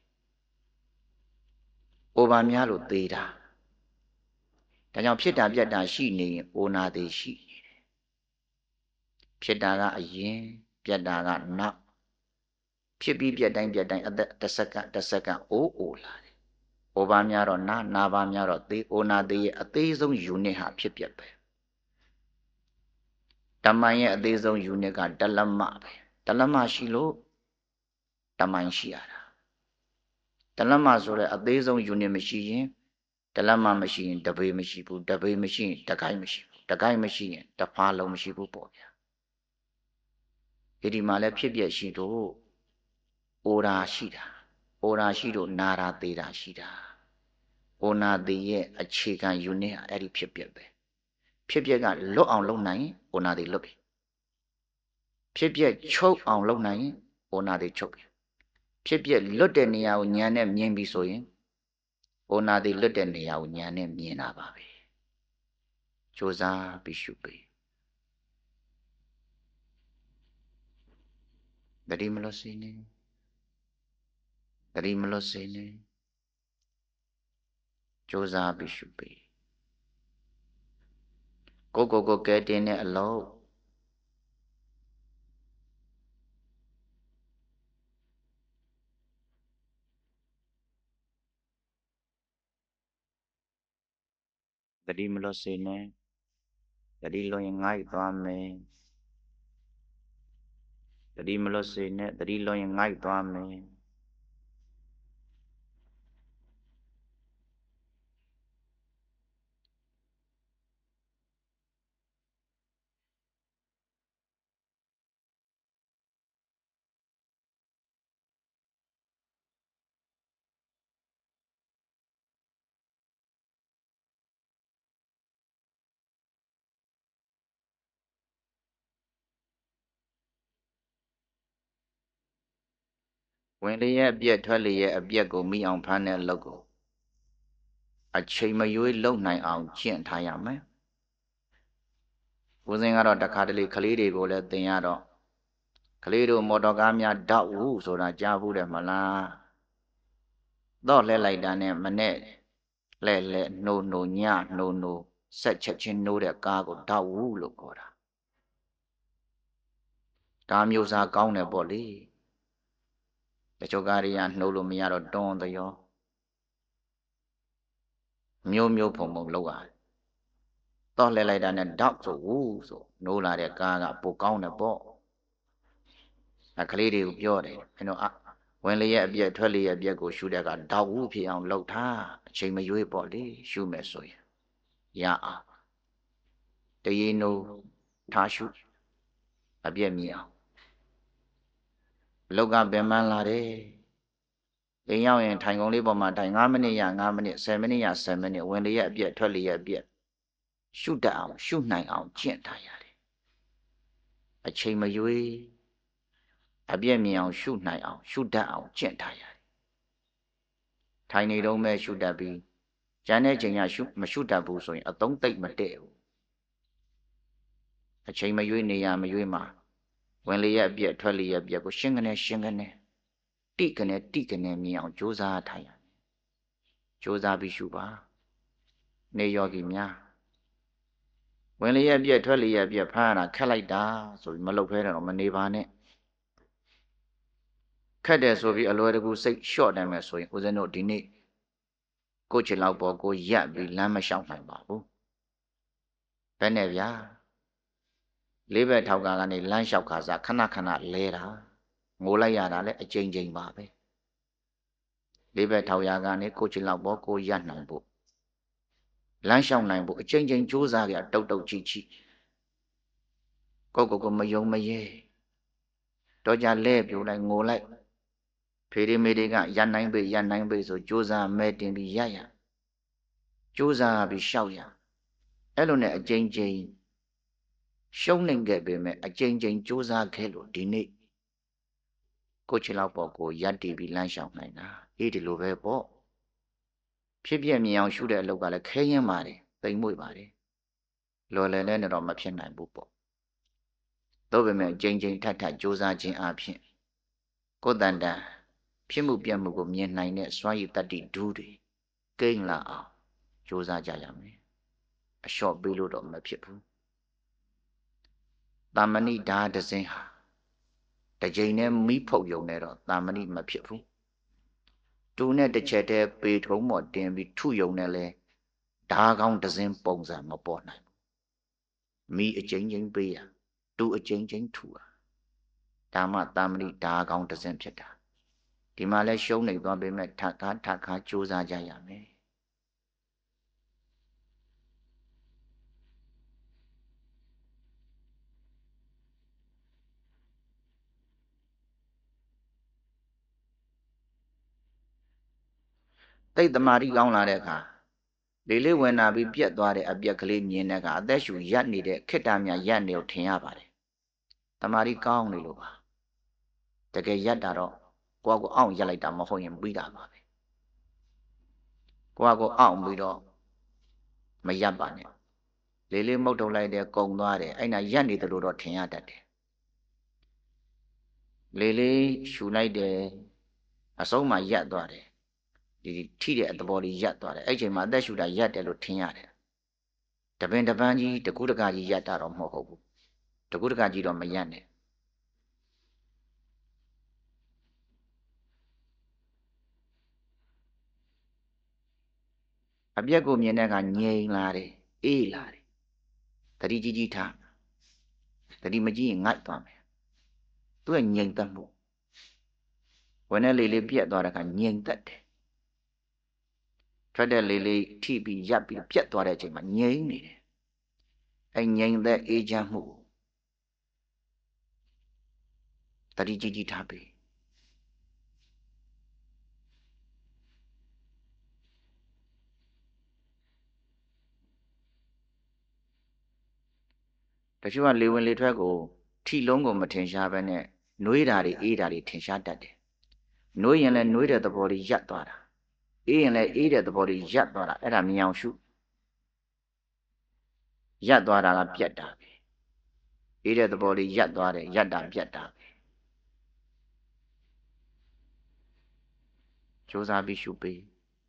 အိုးပါများလို့သေးတာဒါကြောင့်ဖြစ်တာပြက်တာရှိနေရင်အိုနာသေးရှိနေတယ်ဖြစ်တာကအရင်ပြက်တာကနောက်ဖြစ်ပြီးပြက်တိုင်းပြက်တိုင်းအသက်တစ်စက္ကန့်တစ်စက္ကန့်အိုးအိုလာတယ်အိုပါများတော့နာနာပါများတော့သေးအိုနာသေးရဲ့အသေးဆုံး unit ဟာဖြစ်ပြက်ပဲတမန်ရဲ့အသေးဆုံး unit ကတလက်မပဲတလက်မရှိလို့တမန်ရှိရတာတလက်မဆိုတဲ့အသေးဆုံး unit မရှိရင်တလက်မမရှိရင်တပေမရှိဘူးတပေမရှိရင်တကိုင်းမရှိဘူးတကိုင်းမရှိရင်တဖားလုံးမရှိဘူးပေါ့ဗျာဒီမှာလည်းဖြစ်ပြက်ရှိတော့အိုရာရှိတာအိုရာရှိတော့နာရာသေးတာရှိတာအိုနာသေးရဲ့အခြေခံ unit ဟာအဲ့ဒီဖြစ်ပြက်ပဲဖြစ်ပြက်ကလွတ်အောင်လုပ်နိုင်ရင်အိုနာသေးလွတ်ပြီဖြစ်ပြက်ချုပ်အောင်လုပ်နိုင်ရင်အိုနာသေးချုပ်ပြီဖြစ်ပြက်လွတ်တဲ့နေရာကိုဉာဏ်နဲ့မြင်ပြီဆိုရင်အိုနာသေးလွတ်တဲ့နေရာကိုဉာဏ်နဲ့မြင်တာပါပဲကြိုးစားပြီးရှုပေးတတိမလွတ်စေနဲ့တတိမလွတ်စေနဲ့ကြိုးစားပြီးရှုပေးကိုကိုကိုကဲတင်တဲ့အလုပ်တတိမလွတ်စေနဲ့တတိလွတ်ရင်ငိုက်သွားမယ်တတိမလွတ်စေနဲ့တတိလွတ်ရင်ငိုက်သွားမယ်ဝင်လျက်အပြက်ထွက်လျက်အပြက်ကိုမိအောင်ဖမ်းတဲ့အလုပ်ကိုအချိန်မရွေးလုံနိုင်အောင်ကျင့်ထားရမယ်ဦးစင်းကတော့တခါတလေကလေးတွေကိုလည်းသင်ရတော့ကလေးတို့မော်တော်ကားများဓာတ်ဝူဆိုတာကြားဘူးတယ်မလားတော့လှဲလိုက်တာနဲ့မနဲ့လှဲလှဲနှိုးနှိုးညနှိုးနှိုးဆက်ချက်ချင်းနှိုးတဲ့ကားကိုဓာတ်ဝူလို့ခေါ်တာဒါမျိုးစားကောင်းတယ်ပေါ့လေတချို့ကားတွေကနှိုးလို့မရတော့တွန်းသရောမျိုးမျိုးဖုံဖုံလောက်ရတယ်တော့လှဲလိုက်တာနဲ့ဓာတ်ဆိုဝူဆိုနှိုးလာတဲ့ကားကပိုကောင်းတယ်ပေါ့ကလေးတွေကိုပြောတယ်အဲတော့ဝင်လျက်အပြက်ထွက်လျက်အပြက်ကိုရှုတဲ့ကဓာတ်ဝူဖြစ်အောင်လုပ်ထားအချိန်မရွေးပေါ့လေရှုမယ်ဆိုရင်ရအောင်တရေနိုးထားရှုအပြက်မြင်အောင်လောက်ကပင်ပန်းလာတယ်အိမ်ရောက်ရင်ထိုင်ကုန်လေးပေါ်မှာထိုင်၅မိနစ်ရ၅မိနစ်၁၀မိနစ်ရ၁၀မိနစ်ဝင်လျက်အပြက်ထွက်လျက်အပြက်ရှုတတ်အောင်ရှုနိုင်အောင်ကျင့်ထားရတယ်အချိန်မရွေးအပြည့်မြင်အောင်ရှုနိုင်အောင်ရှုတတ်အောင်ကျင့်ထားရတယ်။ထိုင်နေတော့မဲ့ရှုတတ်ပြီးကျန်တဲ့ချိန်ကရှုမရှုတတ်ဘူးဆိုရင်အသုံးသိပ်မတည့်ဘူး။အချိန်မရွေးနေရမရွေးမှာဝင်လျက်အပြည့်ထွက်လျက်အပြည့်ကိုရှင်းကနေရှင်းကနေတိကနေတိကနေမြင်အောင်ကြိုးစားထားရတယ်။ကြိုးစားပြီးရှုပါ။နေယောဂီများဝင်လျက်အပြည့်ထွက်လျက်အပြည့်ဖမ်းရတာခက်လိုက်တာဆိုပြီးမလုပ်ဖဲတော့မနေပါနဲ့ခက်တယ်ဆိုပြီးအလွယ်တကူစိတ်လျှော့တယ်မယ်ဆိုရင်ဦးဇင်းတို့ဒီနေ့ကိုယ့်ချီလောက်ပေါ်ကိုရက်ပြီးလမ်းမလျှောက်နိုင်ပါဘူးဘယ်နဲ့ဗျာလေးဘက်ထောက်ကကနေလမ်းလျှောက်ခါစားခဏခဏလဲတာငိုလိုက်ရတာလည်းအကြိမ်ကြိမ်ပါပဲလေးဘက်ထောက်ရာကနေကိုယ့်ချီလောက်ပေါ်ကိုရက်နိုင်ဖို့လမ်းလျှောက်နိုင်ဖို့အကြိမ်ကြိမ်ကြိုးစားကြတုတ်တုတ်ချီချီကိုယ့်ကိုယ်ကိုမယုံမရဲတော့ကြလဲပြိုလိုက်ငိုလိုက်ဖေရီမေတွေကရန်နိုင်ပေရန်နိုင်ပေဆိုကြိုးစားမဲတင်ပြီးရရကြိုးစားပြီးရှောက်ရအဲ့လိုနဲ့အကြိမ်ကြိမ်ရှုံးနိုင်ခဲ့ပေမဲ့အကြိမ်ကြိမ်ကြိုးစားခဲ့လို့ဒီနေ့ကိုချီလောက်ပေါ်ကိုရက်တီပြီးလမ်းလျှောက်နိုင်တာအေးဒီလိုပဲပေါ့ဖြစ်ပြမြင်အောင်ရှုတဲ့အလုပ်ကလည်းခဲရင်ပါတယ်တိမ်မွေ့ပါတယ်လော်လည်လည်းတော့မဖြစ်နိုင်ဘူးပေါ့သို့ပေမဲ့အကြိမ်ကြိမ်ထပ်ထပ်ကြိုးစားခြင်းအပြင်ကိုယ်တန်တန်ဖြစ်မှုပြမှုကိုမြင်နိုင်တဲ့စွမ်းရည်တတ္တိဒူးတွေကိန်းလာအောင်ကြိုးစားကြရမယ်အလျှော့ပေးလို့တော့မဖြစ်ဘူးတာမဏိဓာတစင်းဟာတစ်ကြိမ်နဲ့မိဖုတ်ယုံနဲ့တော့တာမဏိမဖြစ်ဘူးတူနဲ့တစ်ချက်တည်းပေထုံးမော်တင်ပြီးထုယုံနဲ့လဲဓာကောင်းတစင်းပုံစံမပေါ်နိုင်ဘူးမိအကြိမ်ကြိမ်ပေးရတူအကြိမ်ကြိမ်ထုရဒါမှတာမဏိဓာကောင်းတစင်းဖြစ်တာဒီမှာလဲရှုံးနေသွားပေမဲ့ထပ်ခါထပ်ခါကြိုးစားကြရမယ်တိတ်တမာတိကောင်းလာတဲ့အခါလေးလေးဝင်လာပြီးပြက်သွားတဲ့အပြက်ကလေးမြင်တဲ့အခါအသက်ရှူရက်နေတဲ့ခိတ္တမြရက်နေကိုထင်ရပါတယ်တမာတိကောင်းနေလို့ပါတကယ်ရက်တာတော့ကိုယ့်ကိုအောင်ရက်လိုက်တာမဟုတ်ရင်ပြီးတာပါပဲကိုယ့်ကိုအောင်ပြီးတော့မရက်ပါနဲ့လေးလေးမှုတ်ထုတ်လိုက်တယ်ကုံသွားတယ်အဲ့နာရက်နေတယ်လို့တော့ထင်ရတတ်တယ်လေလေးရှူလိုက်တယ်အဆုံးမှရပ်သွားတယ်ဒီထိတဲ့သဘောလေးရပ်သွားတယ်အဲ့ချိန်မှာအသက်ရှူတာရပ်တယ်လို့ထင်ရတယ်တပင်တပန်းကြီးတကူးတကကြီးရပ်တာတော့မဟုတ်ဘူးတကူးတကကြီးတော့မရပ်နဲ့အပြက်ကိုမြင်တဲ့အခါငြိမ်လာတယ်အေးလာတယ်တတိကြီးကြီးထားတတိမကြီးရင်ငိုက်သွားမယ်သူကငြိမ်သက်မှုဝင်တဲ့လေလေးပြက်သွားတဲ့အခါငြိမ်သက်တယ်ထွက်တဲ့လေလေးထိပြီးရပ်ပြီးပြက်သွားတဲ့အချိန်မှာငြိမ်နေတယ်အဲငြိမ်သက်အေးချမ်းမှုတတိကြီးကြီးထားပြီးတချို့ကလေဝင်လေထွက်ကိုထိလုံးကိုမထင်ရှားပဲနဲ့နှွေးတာတွေအေးတာတွေထင်ရှားတတ်တယ်နှွေးရင်လည်းနှွေးတဲ့သဘောတွေရပ်သွားတာအေးရင်လည်းအေးတဲ့သဘောတွေရပ်သွားတာအဲ့ဒါမြင်အောင်ရှုရပ်သွားတာကပြက်တာပဲအေးတဲ့သဘောတွေရပ်သွားတယ်ရပ်တာပြက်တာပဲကြိုးစားပြီးရှုပေး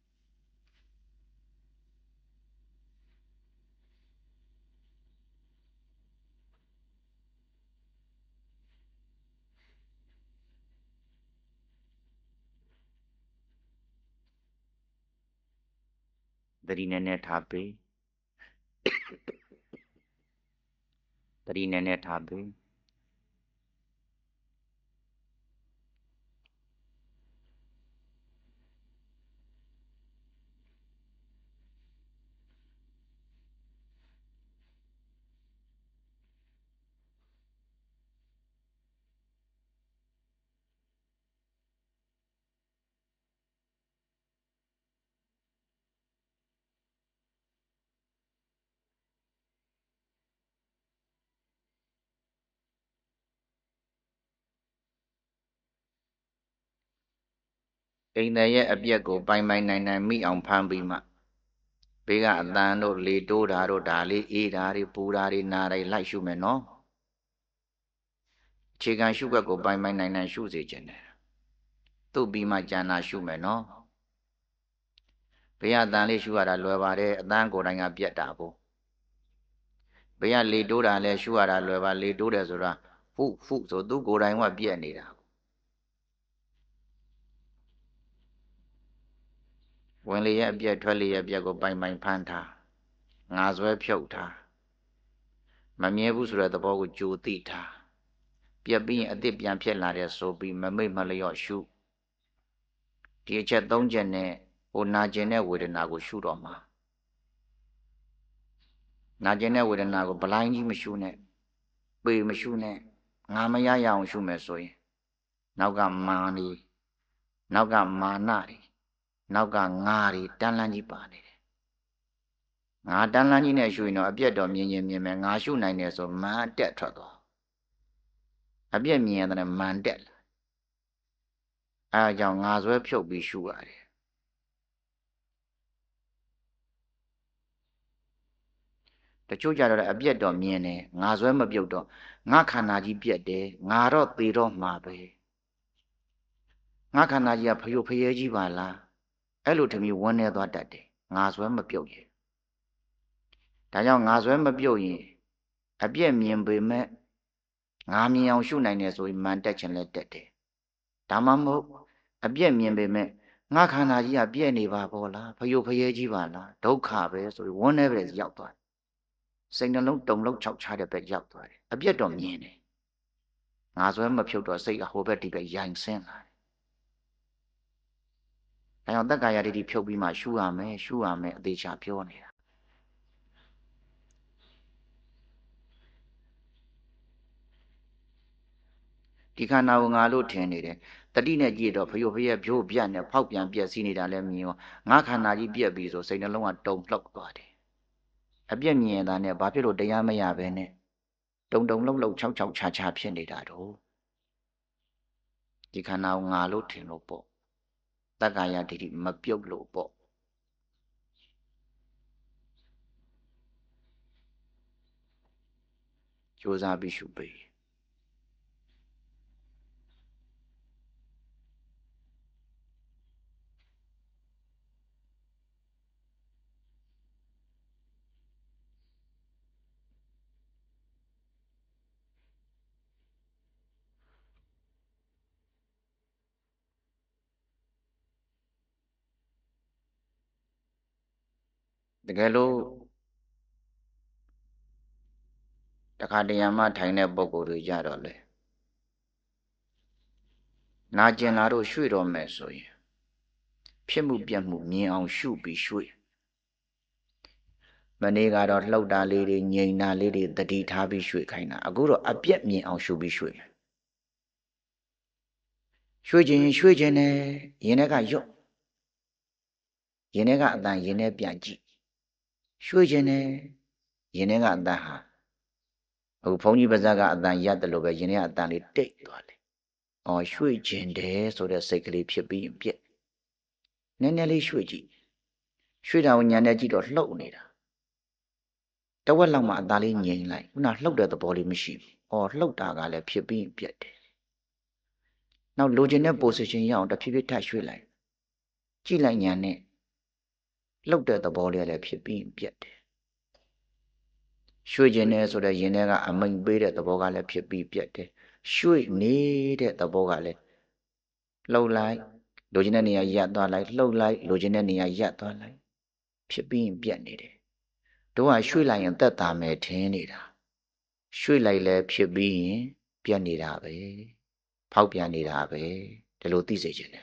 သတိနဲ့နဲ့ထားပေးသတိနဲ့နဲ့ထားပေးအိမ်သည်ရဲ့အပြက်ကိုပိုင်ပိုင်နိုင်နိုင်မိအောင်ဖမ်းပြီးမှဘေးကအတန်တို့လေတိုးတာတို့ဒါလေးအေးတာတွေပူတာတွေနာတွေလိုက်ရှုမယ်နော်အခြေခံရှုွက်ကိုပိုင်ပိုင်နိုင်နိုင်ရှုစေခြင်းတယ်သူ့ပြီးမှကြံတာရှုမယ်နော်ဘေးကအတန်လေးရှုရတာလွယ်ပါတယ်အတန်ကိုယ်တိုင်ကပြက်တာကိုဘေးကလေတိုးတာလဲရှုရတာလွယ်ပါလေတိုးတယ်ဆိုတာဖုဖုဆိုသူ့ကိုယ်တိုင်ကပြက်နေတာဝင်လေရဲ့အပြက်ထွက်လေရဲ့အပြက်ကိုပိုင်ပိုင်ဖမ်းထားငါဆွဲဖြုတ်ထားမမြဲဘူးဆိုတဲ့သဘောကိုကြိုသိထားပြက်ပြီးရင်အစ်စ်ပြန်ဖြစ်လာတဲ့ဆိုပြီးမမိတ်မလျော့ရှုဒီအချက်သုံးချက်နဲ့ဟိုနာကျင်တဲ့ဝေဒနာကိုရှုတော့မှာနာကျင်တဲ့ဝေဒနာကိုဘလိုင်းကြီးမရှုနဲ့ပေမရှုနဲ့ငါမရရအောင်ရှုမယ်ဆိုရင်နောက်ကမာနေနောက်ကမာနတွေနောက်ကငါတွေတန်းလန်းကြီးပါနေတယ်ငါတန်းလန်းကြီးနဲ့ရှုရင်တော့အပြက်တော်မြင်ရင်မြင်မယ်ငါရှုနိုင်တယ်ဆိုမန်တက်ထွက်သွားအပြက်မြင်ရတယ်မန်တက်လာအဲအကြောင်းငါဆွဲဖြုတ်ပြီးရှုရတယ်တချို့ကြတော့အပြက်တော်မြင်တယ်ငါဆွဲမပြုတ်တော့ငါခန္ဓာကြီးပြက်တယ်ငါတော့သေတော့မှာပဲငါခန္ဓာကြီးကဖယုတ်ဖယဲကြီးပါလားအဲ့လိုထင်ပြီးဝန်းနေသွားတတ်တယ်ငါဆွဲမပြုတ်ရင်ဒါကြောင့်ငါဆွဲမပြုတ်ရင်အပြက်မြင်ပေမဲ့ငါမြင်အောင်ရှုနိုင်တယ်ဆိုရင်မန်တက်ခြင်းလည်းတက်တယ်ဒါမှမဟုတ်အပြက်မြင်ပေမဲ့ငါခန္ဓာကြီးကပြက်နေပါဘောလားဖယုတ်ဖယဲကြီးပါလားဒုက္ခပဲဆိုပြီးဝန်းနေပဲရောက်သွားတယ်စိတ်နှလုံးတုံလုံးခြောက်ချတဲ့ဘက်ရောက်သွားတယ်အပြက်တော့မြင်တယ်ငါဆွဲမဖြုတ်တော့စိတ်ကဟိုဘက်ဒီဘက်ရိုင်ဆင်းလာတယ်အဲကြောင့်တက္ကာယဒိဋ္ဌိဖြုတ်ပြီးမှရှုရမယ်ရှုရမယ်အသေးချာပြောနေတာဒီခန္ဓာကိုငါလို့ထင်နေတယ်တတိနဲ့ကြည့်တော့ဖယိုဖယက်ဖြိုးပြတ်နဲ့ဖောက်ပြန်ပြက်စီးနေတာလည်းမြင်ရောငါခန္ဓာကြီးပြက်ပြီဆိုစိတ်နှလုံးကတုံလှုပ်သွားတယ်အပြက်မြင်တာနဲ့ဘာဖြစ်လို့တရားမရပဲနဲ့တုံတုံလှုပ်လှုပ်ချောက်ချောက်ချာချာဖြစ်နေတာတော့ဒီခန္ဓာကိုငါလို့ထင်လို့ပေါ့တက္ကာယဒိဋ္ဌိမပြုတ်လို့ပေါ့ကြိုးစားပြီးရှုပေး cái lô tất cả đi mà thay này bốc rồi ra rồi đấy na chuyện là rồi suy rồi mẹ rồi phía mu biển mu miếng ông suy bị suy mà này cái đó lâu đà lì đi nhảy na lì đi tật đi thà bị suy cái na à rồi áp biết miếng ông suy bị suy suy chuyện suy chuyện này hiện nay cái dụng hiện nay cái đàn hiện nay biển chỉ suy chuyện này hiện nay cái đàn ha ở phong như bây giờ cái đàn giá từ lúc cái hiện nay cái đàn đi tết rồi ờ suy chuyện đấy rồi là xây cái phía biển biển nên nên lấy suy gì suy đâu nhà này chỉ được lâu này đóแต่ว่าเรามาอันตรายเงี้ยเลยคุณน่ะหลุดเดือดตัวเลยไม่ใช่อ๋อหลุดตากาเลยဖြစ်ပြီးပြတ်တယ်နောက်လိုချင်တဲ့ position ရအောင်တစ်ဖြည်းဖြည်းထပ်ရွှေ့လိုက်ကြည့်လိုက်ညာနဲ့หลุดတဲ့သဘောလေးလည်းဖြစ်ပြီးပြတ်တယ်ရွှေ့ခြင်းနဲ့ဆိုတဲ့ယင်ထဲကအမိန်ပေးတဲ့သဘောကလည်းဖြစ်ပြီးပြတ်တယ်ရွှေ့နေတဲ့သဘောကလည်းလှုပ်လိုက်လိုချင်တဲ့နေရာရပ်သွားလိုက်လှုပ်လိုက်လိုချင်တဲ့နေရာရပ်သွားလိုက်ဖြစ်ပြီးပြတ်နေတယ်တို့ကရွှေ့လိုက်ရင်သက်သာမယ်ထင်နေတာရွှေ့လိုက်လဲဖြစ်ပြီးရင်ပြတ်နေတာပဲဖောက်ပြန်နေတာပဲဒီလိုသိစေချင်တယ်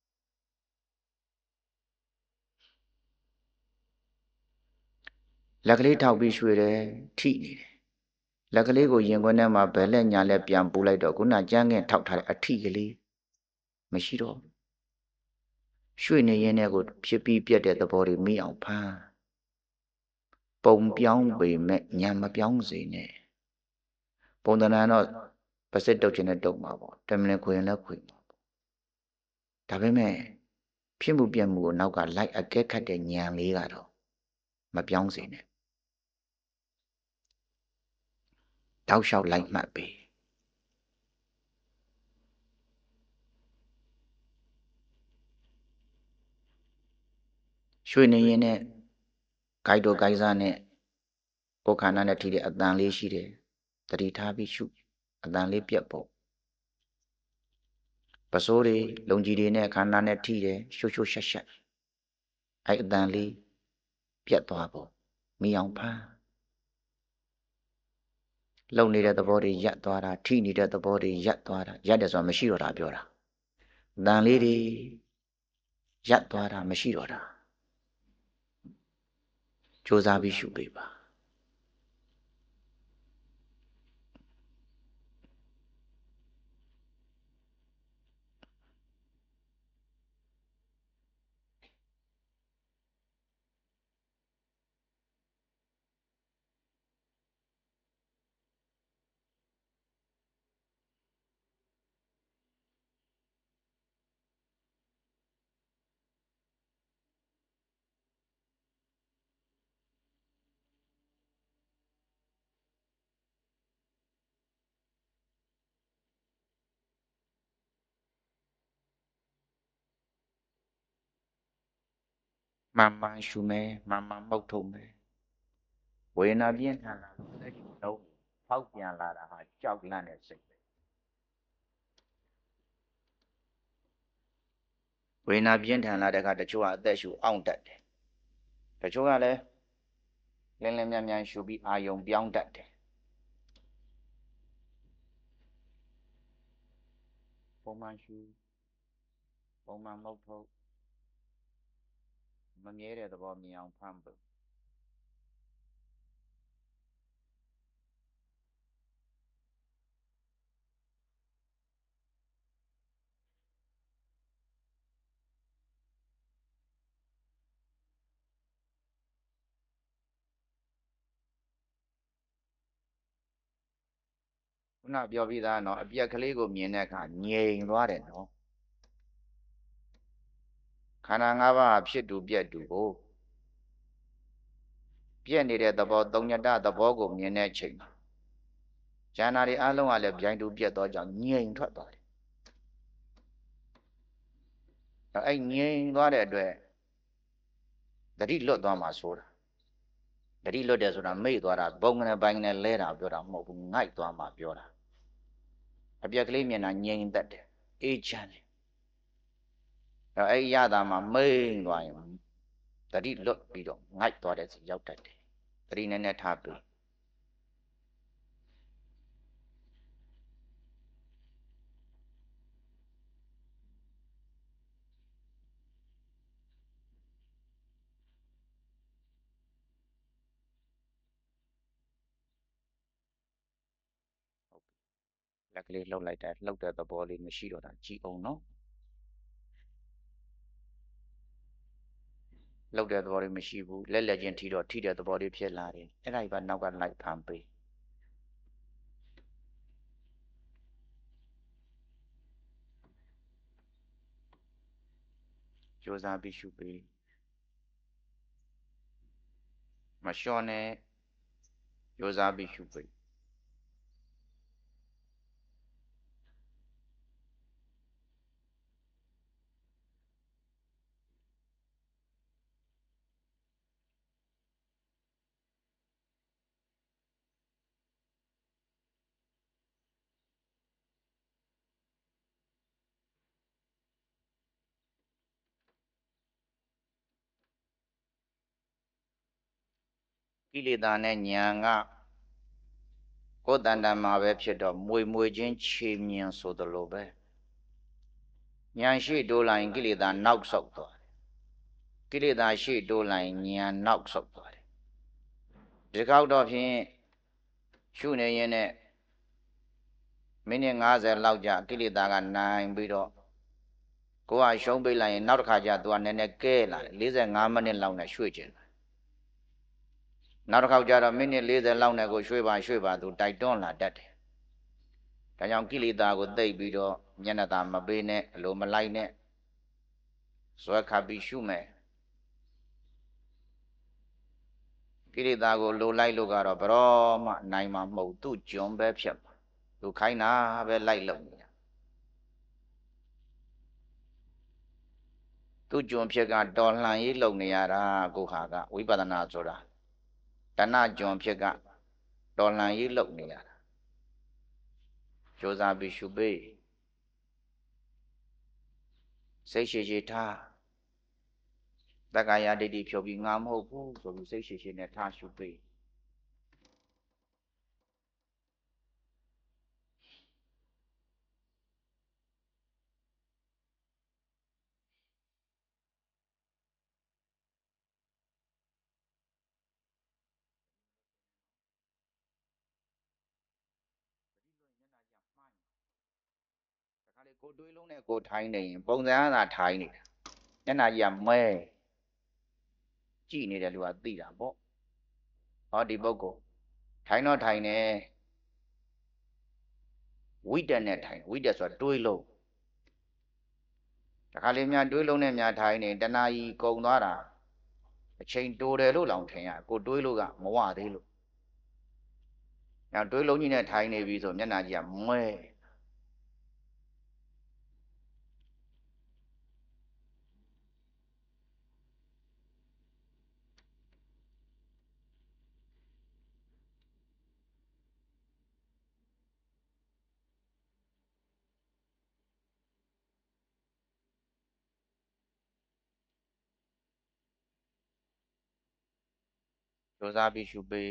လက်ကလေးထောက်ပြီးရွှေ့တယ်ထိနေတယ်လက်ကလေးကိုရင်ခွန်းထဲမှာဘယ်လက်ညာလက်ပြန်ပူလိုက်တော့ခုနကြမ်းငင်ထောက်ထားတဲ့အထိကလေးမရှိတော့ရွှေ့နေရင်းနဲ့ကိုဖြစ်ပြီးပြတ်တဲ့သဘောတွေမိအောင်ဖမ်းပုံပြောင်းပေမဲ့ညာမပြောင်းစေနဲ့ပုံသဏ္ဍာန်တော့ပါစစ်တုတ်ခြင်းနဲ့တုတ်မှာပေါ့တမလင်ခွေရင်လည်းခွေမှာပေါ့ဒါပေမဲ့ဖြစ်မှုပြတ်မှုကိုနောက်ကလိုက်အကဲခတ်တဲ့ဉာဏ်လေးကတော့မပြောင်းစေနဲ့တောက်လျှောက်လိုက်မှတ်ပေးရွှေနေရင်နဲ့ဂိုက်တို့ဂိုက်စားနဲ့ကိုယ်ခန္ဓာနဲ့ထိတဲ့အတန်လေးရှိတယ်တတိထားပြီးရှုအတန်လေးပြတ်ပေါ့ပစိုးတွေလုံကြီးတွေနဲ့ခန္ဓာနဲ့ထိတယ်ရှုရှုရှက်ရှက်အဲ့အတန်လေးပြတ်သွားပေါ့မိအောင်ဖမ်းလုံနေတဲ့သဘောတွေရပ်သွားတာထိနေတဲ့သဘောတွေရပ်သွားတာရပ်တယ်ဆိုတာမရှိတော့တာပြောတာအတန်လေးတွေရပ်သွားတာမရှိတော့တာကြိုးစားပြီးရှုပေးပါမှန်မှန်ရှုမယ်မှန်မှန်မှုတ်ထုတ်မယ်ဝေဒနာပြင်းထန်လာလို့လက်ရှိတော့ဖောက်ပြန်လာတာဟာကြောက်လန့်တဲ့စိတ်ပဲဝေဒနာပြင်းထန်လာတဲ့အခါတချို့ကအသက်ရှူအောင်တတ်တယ်တချို့ကလည်းလင်းလင်းမြန်မြန်ရှူပြီးအာယုံပြောင်းတတ်တယ်ပုံမှန်ရှူပုံမှန်မှုတ်ထုတ်မမြဲတဲ့သဘောမြင်အောင်ဖမ်းဖို့ခုနပြောပြီးသားနော်အပြက်ကလေးကိုမြင်တဲ့အခါငြိမ်သွားတယ်နော်ခန္ဓာ၅ပါးဖြစ်တူပြက်တူကိုပြက်နေတဲ့သဘောသုံးညတသဘောကိုမြင်တဲ့ချိန်မှာဉာဏ်တွေအလုံးကလည်းပြိုင်တူပြက်တော့ကြောင့်ငြိမ်ထွက်သွားတယ်အဲ့ငြိမ်သွားတဲ့အတွက်တတိလွတ်သွားမှာဆိုတာတတိလွတ်တယ်ဆိုတာမိတ်သွားတာဘုံကနေပိုင်းကနေလဲတာပြောတာမဟုတ်ဘူးငိုက်သွားမှာပြောတာအပြက်ကလေးမြင်တာငြိမ်တတ်တယ်အေးချမ်းတယ်အဲ့ရတာမှမိန်သွားရင်တတိလွတ်ပြီးတော့ငိုက်သွားတဲ့စီရောက်တတ်တယ်တတိနဲ့နဲ့ထားပြီးလက်ကလေးလှုပ်လိုက်တယ်လှုပ်တဲ့သဘောလေးမရှိတော့တာကြည်အောင်နော်လှုပ်တဲ့သဘောလေးမရှိဘူးလက်လက်ချင်းထိတော့ထိတဲ့သဘောလေးဖြစ်လာတယ်အဲ့ဒါကြီးကနောက်ကလိုက်ဖမ်းပေးကြိုးစားပြီးရှုပေးမလျှော့နဲ့ကြိုးစားပြီးရှုပေးကိလေသာနဲ့ဉာဏ်ကကိုယ်တန်တန်မှာပဲဖြစ်တော့မွေမွေချင်းခြေမြင်ဆိုသလိုပဲဉာဏ်ရှိတိုးလာရင်ကိလေသာနောက်ဆုတ်သွားတယ်ကိလေသာရှိတိုးလာရင်ဉာဏ်နောက်ဆုတ်သွားတယ်ဒီကောက်တော့ဖြင့်ရှုနေရင်နဲ့မိနစ်၅၀လောက်ကြာကိလေသာကနိုင်ပြီးတော့ကိုယ်ကရှုံးပေးလိုက်ရင်နောက်တစ်ခါကျသူကနည်းနည်းကဲလာတယ်၄၅မိနစ်လောက်နဲ့ရွှေ့ကျင်တယ်နောက်တစ်ခါကျတော့မိနစ်၄၀လောက်နဲ့ကိုရွှေ့ပါရွှေ့ပါသူတိုက်တွန်းလာတတ်တယ်ဒါကြောင့်ကိလေသာကိုသိပ်ပြီးတော့မျက်နှာသာမပေးနဲ့အလိုမလိုက်နဲ့ဇွဲခတ်ပြီးရှုမယ်ကိလေသာကိုလိုလိုက်လို့ကတော့ဘရောမှနိုင်မှာမဟုတ်သူ့ကြုံပဲဖြစ်မှာသူခိုင်းတာပဲလိုက်လို့သူ့ကြုံဖြစ်ကတော်လှန်ရေးလုပ်နေရတာကိုဟာကဝိပဿနာဆိုတာတဏှကြုံဖြစ်ကတော်လှန်ရေးလုပ်နေရတာကြိုးစားပြီးရှုပေးစိတ်ရှိရှိထားတက္ကာယဒိဋ္ဌိဖြုတ်ပြီးငါမဟုတ်ဘူးဆိုပြီးစိတ်ရှိရှိနဲ့ထားရှုပေးကိုတွေးလုံးနဲ့ကိုထိုင်းနေရင်ပုံစံအသာထိုင်းနေတာမျက်နှာကြီးကမဲကြည့်နေတယ်လူကသိတာပေါ့ဟောဒီပုဂ္ဂိုလ်ထိုင်းတော့ထိုင်းနေဝိတက်နဲ့ထိုင်းဝိတက်ဆိုတာတွေးလုံးတခါလေများတွေးလုံးနဲ့များထိုင်းနေတဏှာကြီးကုံသွားတာအချိန်တိုးတယ်လို့လောင်ထင်ရကိုတွေးလို့ကမဝသေးလို့now တွေးလုံးကြီးနဲ့ထိုင်းနေပြီဆိုမျက်နှာကြီးကမဲကြိုးစားပြီးရှုပေး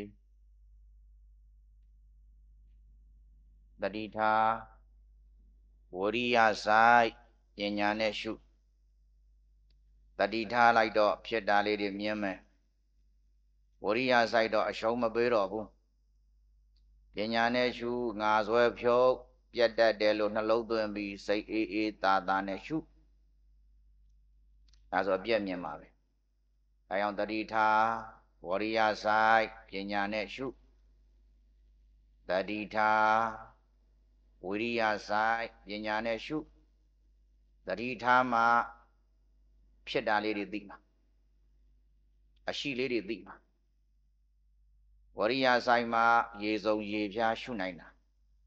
တတိထားဝရိယဆိုင်ပညာနဲ့ရှုတတိထားလိုက်တော့ဖြစ်တာလေးတွေမြင်မယ်ဝရိယဆိုင်တော့အရှုံးမပေးတော့ဘူးပညာနဲ့ရှုငါဆွဲဖြုတ်ပြတ်တတ်တယ်လို့နှလုံးသွင်းပြီးစိတ်အေးအေးသာသာနဲ့ရှုဒါဆိုအပြည့်မြင်ပါပဲအဲကြောင့်တတိထားဝရိယဆိုင်ပညာနဲ့ရှုတတိထားဝိရိယဆိုင်ပညာနဲ့ရှုတတိထားမှာဖြစ်တာလေးတွေသိမှာအရှိလေးတွေသိမှာဝရိယဆိုင်မှာရေစုံရေဖြားရှုနိုင်တာ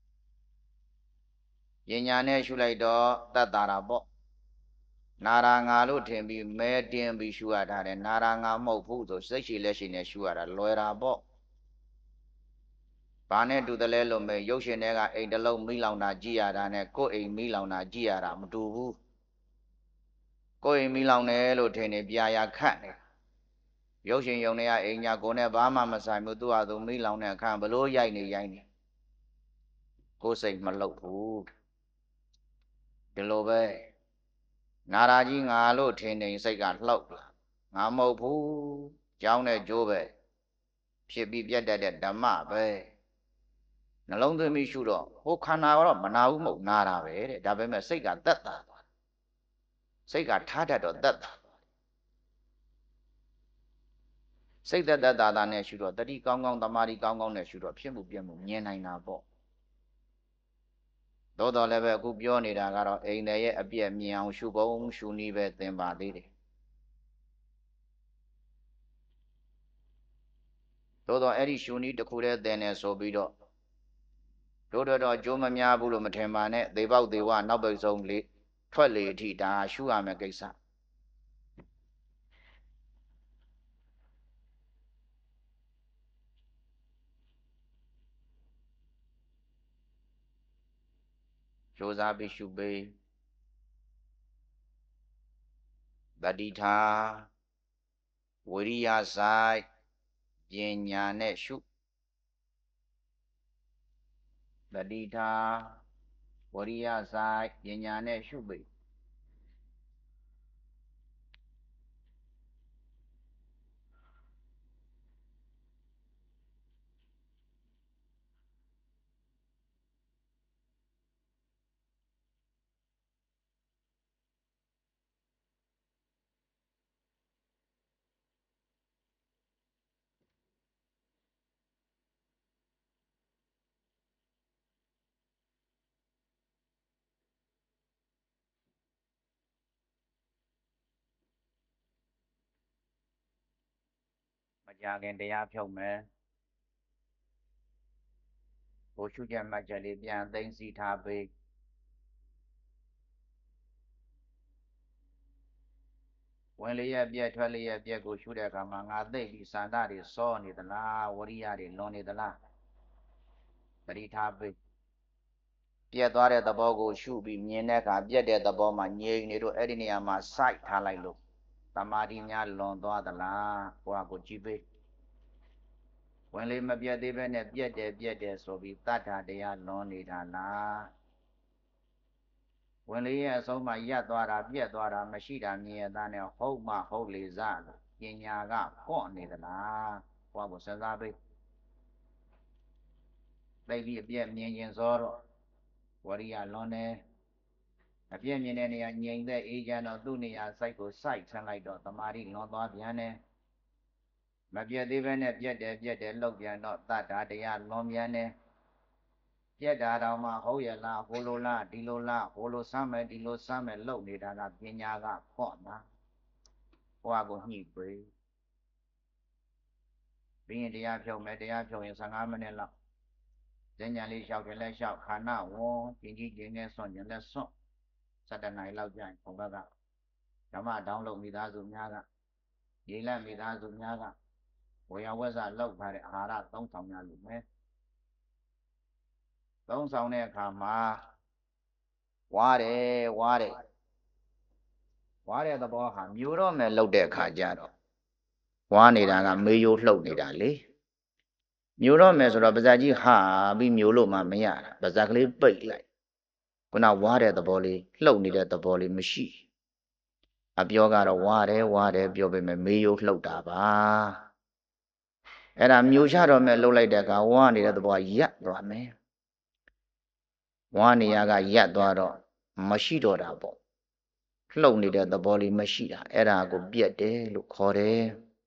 ပညာနဲ့ရှုလိုက်တော့တတ်တာပေါ့နာရာငါလို့ထင်ပြီးမဲတင်ပြီးရှုရတာတယ်နာရာငါမဟုတ်ဘူးဆိုစိတ်ရှိလက်ရှိနဲ့ရှုရတာလွယ်တာပေါ့ဘာနဲ့တူတယ်လဲလို့မဲရုပ်ရှင်တွေကအိမ်တစ်လုံးမိလောင်တာကြည့်ရတာနဲ့ကိုယ်အိမ်မိလောင်တာကြည့်ရတာမတူဘူးကိုယ်အိမ်မိလောင်တယ်လို့ထင်နေပြာရခတ်နေရုပ်ရှင်ယုံနေရအိမ်ညာကိုနဲ့ဘာမှမဆိုင်ဘူးသူ့ဟာသူမိလောင်တဲ့အခါဘလို့ရိုက်နေရိုက်နေကိုယ်စိတ်မလှုပ်ဘူးဒီလိုပဲနာရာကြီးငါလို့ထင်နေစိတ်ကလှုပ်လာငါမဟုတ်ဘူးကြောင်းတဲ့ကြိုးပဲဖြစ်ပြီးပြတ်တတ်တဲ့ဓမ္မပဲနှလုံးသွင်းပြီးရှုတော့ဟိုခန္ဓာကတော့မနာဘူးမဟုတ်နာတာပဲတဲ့ဒါပေမဲ့စိတ်ကသက်သာသွားစိတ်ကထားတတ်တော့သက်သာစိတ်သက်သက်သာသာနဲ့ရှုတော့တတိကောင်းကောင်းတမာတိကောင်းကောင်းနဲ့ရှုတော့ဖြစ်မှုပြမှုမြင်နိုင်တာပေါ့သို့တော်လည်းပဲအခုပြောနေတာကတော့အိမ်ထဲရဲ့အပြည့်မြင်အောင်ရှုပုံရှုနည်းပဲသင်ပါသေးတယ်သို့တော်အဲ့ဒီရှုနည်းတစ်ခုတည်းသင်နေဆိုပြီးတော့တို့တော့ကြိုးမများဘူးလို့မထင်ပါနဲ့သေပေါက်သေဝနောက်ပိတ်ဆုံးလေးထွက်လေအထိဒါရှုရမယ်ကိစ္စကြိုးစားပြီးရှုပေးတတိထားဝိရိယဆိုင်ပညာနဲ့ရှုတတိထားဝိရိယဆိုင်ပညာနဲ့ရှုပေးမကြခင်တရားဖြုတ်မယ်ဘိုလ်ရှုချက်မှတ်ချက်လေးပြန်သိသိထားပေးဝင်လျက်ပြက်ထွက်လျက်ပြက်ကိုရှုတဲ့အခါမှာငါသိပြီးစန္ဒတွေစောနေသလားဝရိယတွေလွန်နေသလားသတိထားပေးပြက်သွားတဲ့သဘောကိုရှုပြီးမြင်တဲ့အခါပြက်တဲ့သဘောမှာငြိမ်နေတော့အဲ့ဒီနေရာမှာစိုက်ထားလိုက်လို့သမာဓိများလွန်သွားသလားကိုယ့်ဟာကိုကြည့်ပေးဝင်လေမပြတ်သေးပဲနဲ့ပြက်တယ်ပြက်တယ်ဆိုပြီးတတ္ထာတရားလွန်နေတာလားဝင်လေရဲ့အဆုံးမှာရပ်သွားတာပြက်သွားတာမရှိတာမြင်ရတာနဲ့ဟုတ်မှဟုတ်လေစလို့ပညာကပေါ့နေသလားဟောကိုစဉ်းစားပေးသိပြီးအပြက်မြင်ခြင်းစောတော့ဝရိယလွန်တယ်အပြက်မြင်တဲ့နေရာငြိမ်တဲ့အေးချမ်းတော့သူ့နေရာစိုက်ကိုစိုက်ထမ်းလိုက်တော့တမာတိလွန်သွားပြန်တယ်မပြတ်သေးပဲနဲ့ပြက်တယ်ပြက်တယ်လှုပ်ပြန်တော့တတ္ထာတရားလွန်ပြန်တယ်ပြက်တာတော့မှဟုတ်ရလားဟိုလိုလားဒီလိုလားဟိုလိုစမ်းမယ်ဒီလိုစမ်းမယ်လှုပ်နေတာကပညာကပေါ့လားဟိုကိုညှိပေးပြီးရင်တရားဖြုတ်မယ်တရားဖြုတ်ရင်15မိနစ်လောက်ဉာဏ်ဉာဏ်လေးလျှောက်တယ်လဲလျှောက်ခန္ဓာဝန်ပြင်းကြီးခြင်းနဲ့စွန့်ခြင်းနဲ့စွန့်17နာရီလောက်ကြာရင်ဘုံဘက်ကဓမ္မတောင်းလို့မိသားစုများကရေလက်မိသားစုများကဝေယဝက်စလောက်ထားတဲ့အာဟာရသုံးဆောင်ရလို့မယ်သုံးဆောင်တဲ့အခါမှာဝါတယ်ဝါတယ်ဝါတဲ့သဘောဟာမျိုးတော့မယ်လှုပ်တဲ့အခါကျတော့ဝါနေတာကမေယိုလှုပ်နေတာလေမျိုးတော့မယ်ဆိုတော့ပါဇက်ကြီးဟာပြီးမျိုးလို့မှမရတာပါဇက်ကလေးပိတ်လိုက်ခုနဝါတဲ့သဘောလေးလှုပ်နေတဲ့သဘောလေးမရှိအပြောကတော့ဝါတယ်ဝါတယ်ပြောပေမဲ့မေယိုလှုပ်တာပါအဲ့ဒါမျိုးချတော့မယ်လှုပ်လိုက်တဲ့အခါဝါနေတဲ့သဘောရပ်သွားမယ်ဝါနေရကရပ်သွားတော့မရှိတော့တာပေါ့လှုပ်နေတဲ့သဘောလေးမရှိတာအဲ့ဒါကိုပြက်တယ်လို့ခေါ်တယ်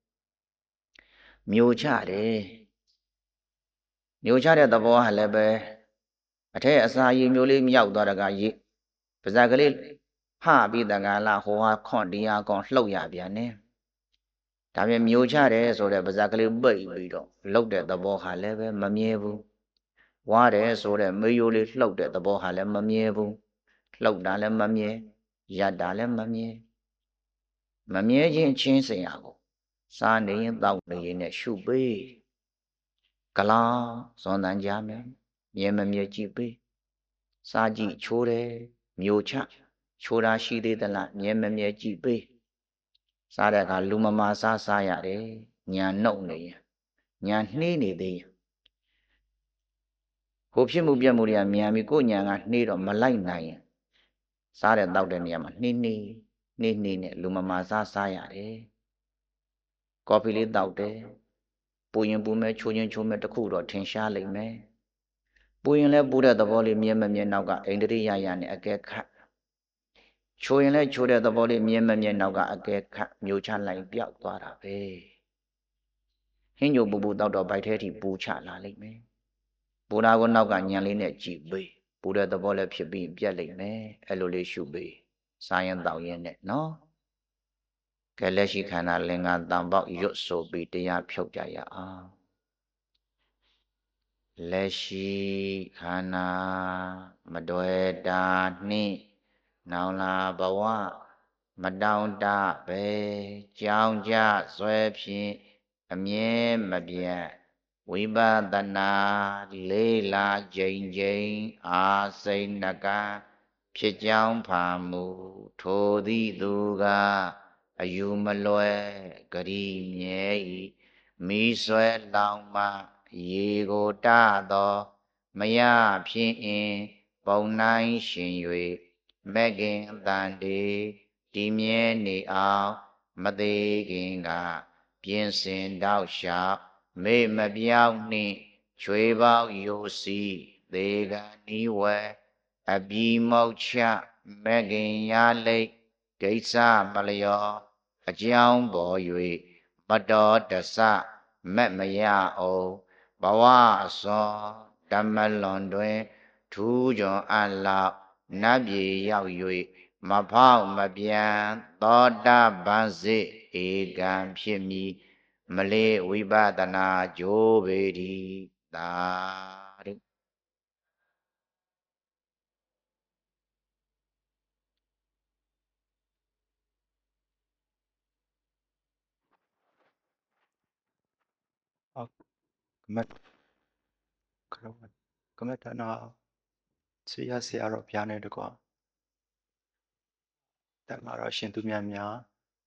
မျိုးချတယ်မျိုးချတဲ့သဘောဟာလည်းပဲအထက်အစာရည်မျိုးလေးမြောက်သွားတကရေပါဇက်ကလေးဟပြီးတကလားဟိုဟာခွန်တရားကောင်လှုပ်ရပြန်တယ်ဒါပြင်မျိုးချတယ်ဆိုတဲ့ပါဇက်ကလေးပိတ်ပြီးတော့လှုပ်တဲ့သဘောဟာလည်းပဲမမြဲဘူးဝါတယ်ဆိုတဲ့မေယိုလေးလှုပ်တဲ့သဘောဟာလည်းမမြဲဘူးလှုပ်တာလည်းမမြဲရတာလည်းမမြဲမမြဲခြင်းချင်းစရာကိုစားနေရင်တောက်နေရင်နဲ့ရှုပေးကလောင်ဇွန်တန်ကြမယ်မြဲမမြဲကြည့်ပေးစားကြည့်ချိုးတယ်မျိုးချချိုးတာရှိသေးသလားမြဲမမြဲကြည့်ပေးစားတဲ့အခါလူမမာစားစားရတယ်ညာနှုတ်နေရင်ညာနှေးနေသေးရင်ဟိုဖြစ်မှုပြက်မှုတွေကမြန်ပြီးကိုညာကနှေးတော့မလိုက်နိုင်ရင်စားတဲ့တောက်တဲ့နေရာမှာနှေးနှေးနှေးနှေးနဲ့လူမမာစားစားရတယ်ကော်ဖီလေးတောက်တယ်ပူရင်ပူမဲ့ချိုးရင်ချိုးမဲ့တခုတော့ထင်ရှားလိမ့်မယ်ပူရင်လည်းပူတဲ့သဘောလေးမြဲမမြဲနောက်ကအိန္ဒြိယရနဲ့အကဲခတ်ချိုးရင်လည်းချိုးတဲ့သဘောလေးမြဲမမြဲနောက်ကအကဲခတ်မျိုးချလိုက်ပြောက်သွားတာပဲဟင်းညိုပူပူတောက်တော့ဗိုက်ထဲထိပူချလာလိမ့်မယ်ပူတာကိုနောက်ကညံလေးနဲ့ကြည့်ပေးပူတဲ့သဘောလည်းဖြစ်ပြီးပြက်လိမ့်မယ်အဲ့လိုလေးရှုပေးစားရင်တောက်ရင်နဲ့နော်ကဲလက်ရှိခန္ဓာလင်္ကာတံပေါက်ရွတ်ဆိုပြီးတရားဖြုတ်ကြရအောင်လက်ရှိခန္ဓာမတွေ့တာနှင့်နောင်လာဘဝမတောင့်တပဲကြောင်းကြဆွဲဖြင့်အမြဲမပြတ်ဝိပဿနာလေးလာကြိမ်ကြိမ်အာစိတ်နကဖြစ်ကြောင်းဖာမူထိုသည့်သူကအယူမလွယ်ဂရိမြဲဤမိဆွဲလောင်မှရေကိုတသောမယဖြစ်အင်ပုံနိုင်ရှင်၍မက်ကင်တန်တေတည်မြဲနေအောင်မသေးခင်ကပြင်စင်တောက်လျှောက်မေ့မပြောင်းနှင့်ချွေပေါက်ယိုစီသေကနီးဝဲအပြီးမောက်ချမက်ကင်ရလိတ်ဒိဋ္ဌမလျောအကြောင်းပေါ်၍မတော်တဆမက်မရအောင်ဘဝအစောဓမ္မလွန်တွင်ထူးကြွန်အလောက်နတ်ပြည်ရောက်၍မဖောက်မပြန်သောတာပန်စေဧကံဖြစ်မည်မလေးဝိပဿနာကြိုးပေတိသာဓုဟုတ်ကမတ်ခရဝတ်ကမတ်တနာဆွေရဆရာတော်ဘုရားနဲ့တကွာတန်ဃာတော်ရှင်သူမြတ်များ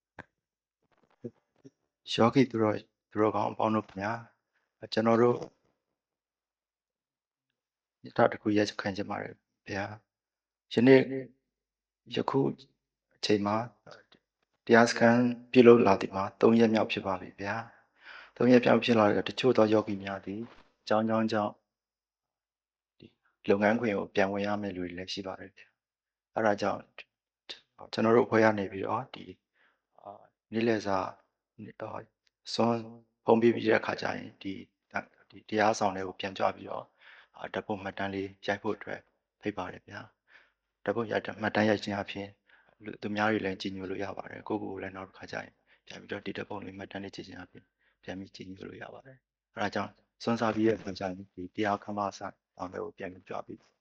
ယောဂီသူတော်သူတော်ကောင်းအပေါင်းတို့ခင်ဗျာကျွန်တော်တို့ညတာတစ်ခုရက်ခံချင်ပါတယ်ဗျာယနေ့ယခုအချိန်မှာတရားစခန်းပြုလုပ်လာသည်မှာ၃ရက်မြောက်ဖြစ်ပါပြီဗျာ၃ရက်မြောက်ဖြစ်လာတဲ့တချို့သောယောဂီများသည်အကြောင်းကြောင်းကြောင့်ဒီလုပ်ငန်းခွင်ကိုပြန်ဝင်ရမယ့်လူတွေလည်းရှိပါတယ်ဗျာအဲဒါကြောင့်ကျွန်တော်တို့ဖွဲ့ရနေပြီးတော့ဒီနေ့လည်စာစွန်းဖုံးပြီးပြီးတဲ့အခါကျရင်ဒီဒီတရားဆောင်တွေကိုပြန်ကြွပြီးတော့ဓာတ်ပုံမှတ်တမ်းလေးရိုက်ဖို့အတွက်ဖိတ်ပါတယ်ဗျာဓာတ်ပုံရိုက်မှတ်တမ်းရိုက်ခြင်းအပြင်သူများတွေလည်းကြည်ညိုလို့ရပါတယ်ကိုယ့်ကိုယ်လည်းနောက်တစ်ခါကျရင်ပြန်ပြီးတော့ဒီဓာတ်ပုံလေးမှတ်တမ်းလေးကြည့်ခြင်းအပြင်ပြန်ပြီးကြည်ညိုလို့ရပါတယ်အဲဒါကြောင့်စွန်းစားပြီးရဲ့အခါကျရင်ဒီတရားခမ်းမဆိုင်အောင်တွေကိုပြန်ပြီးကြွပြီး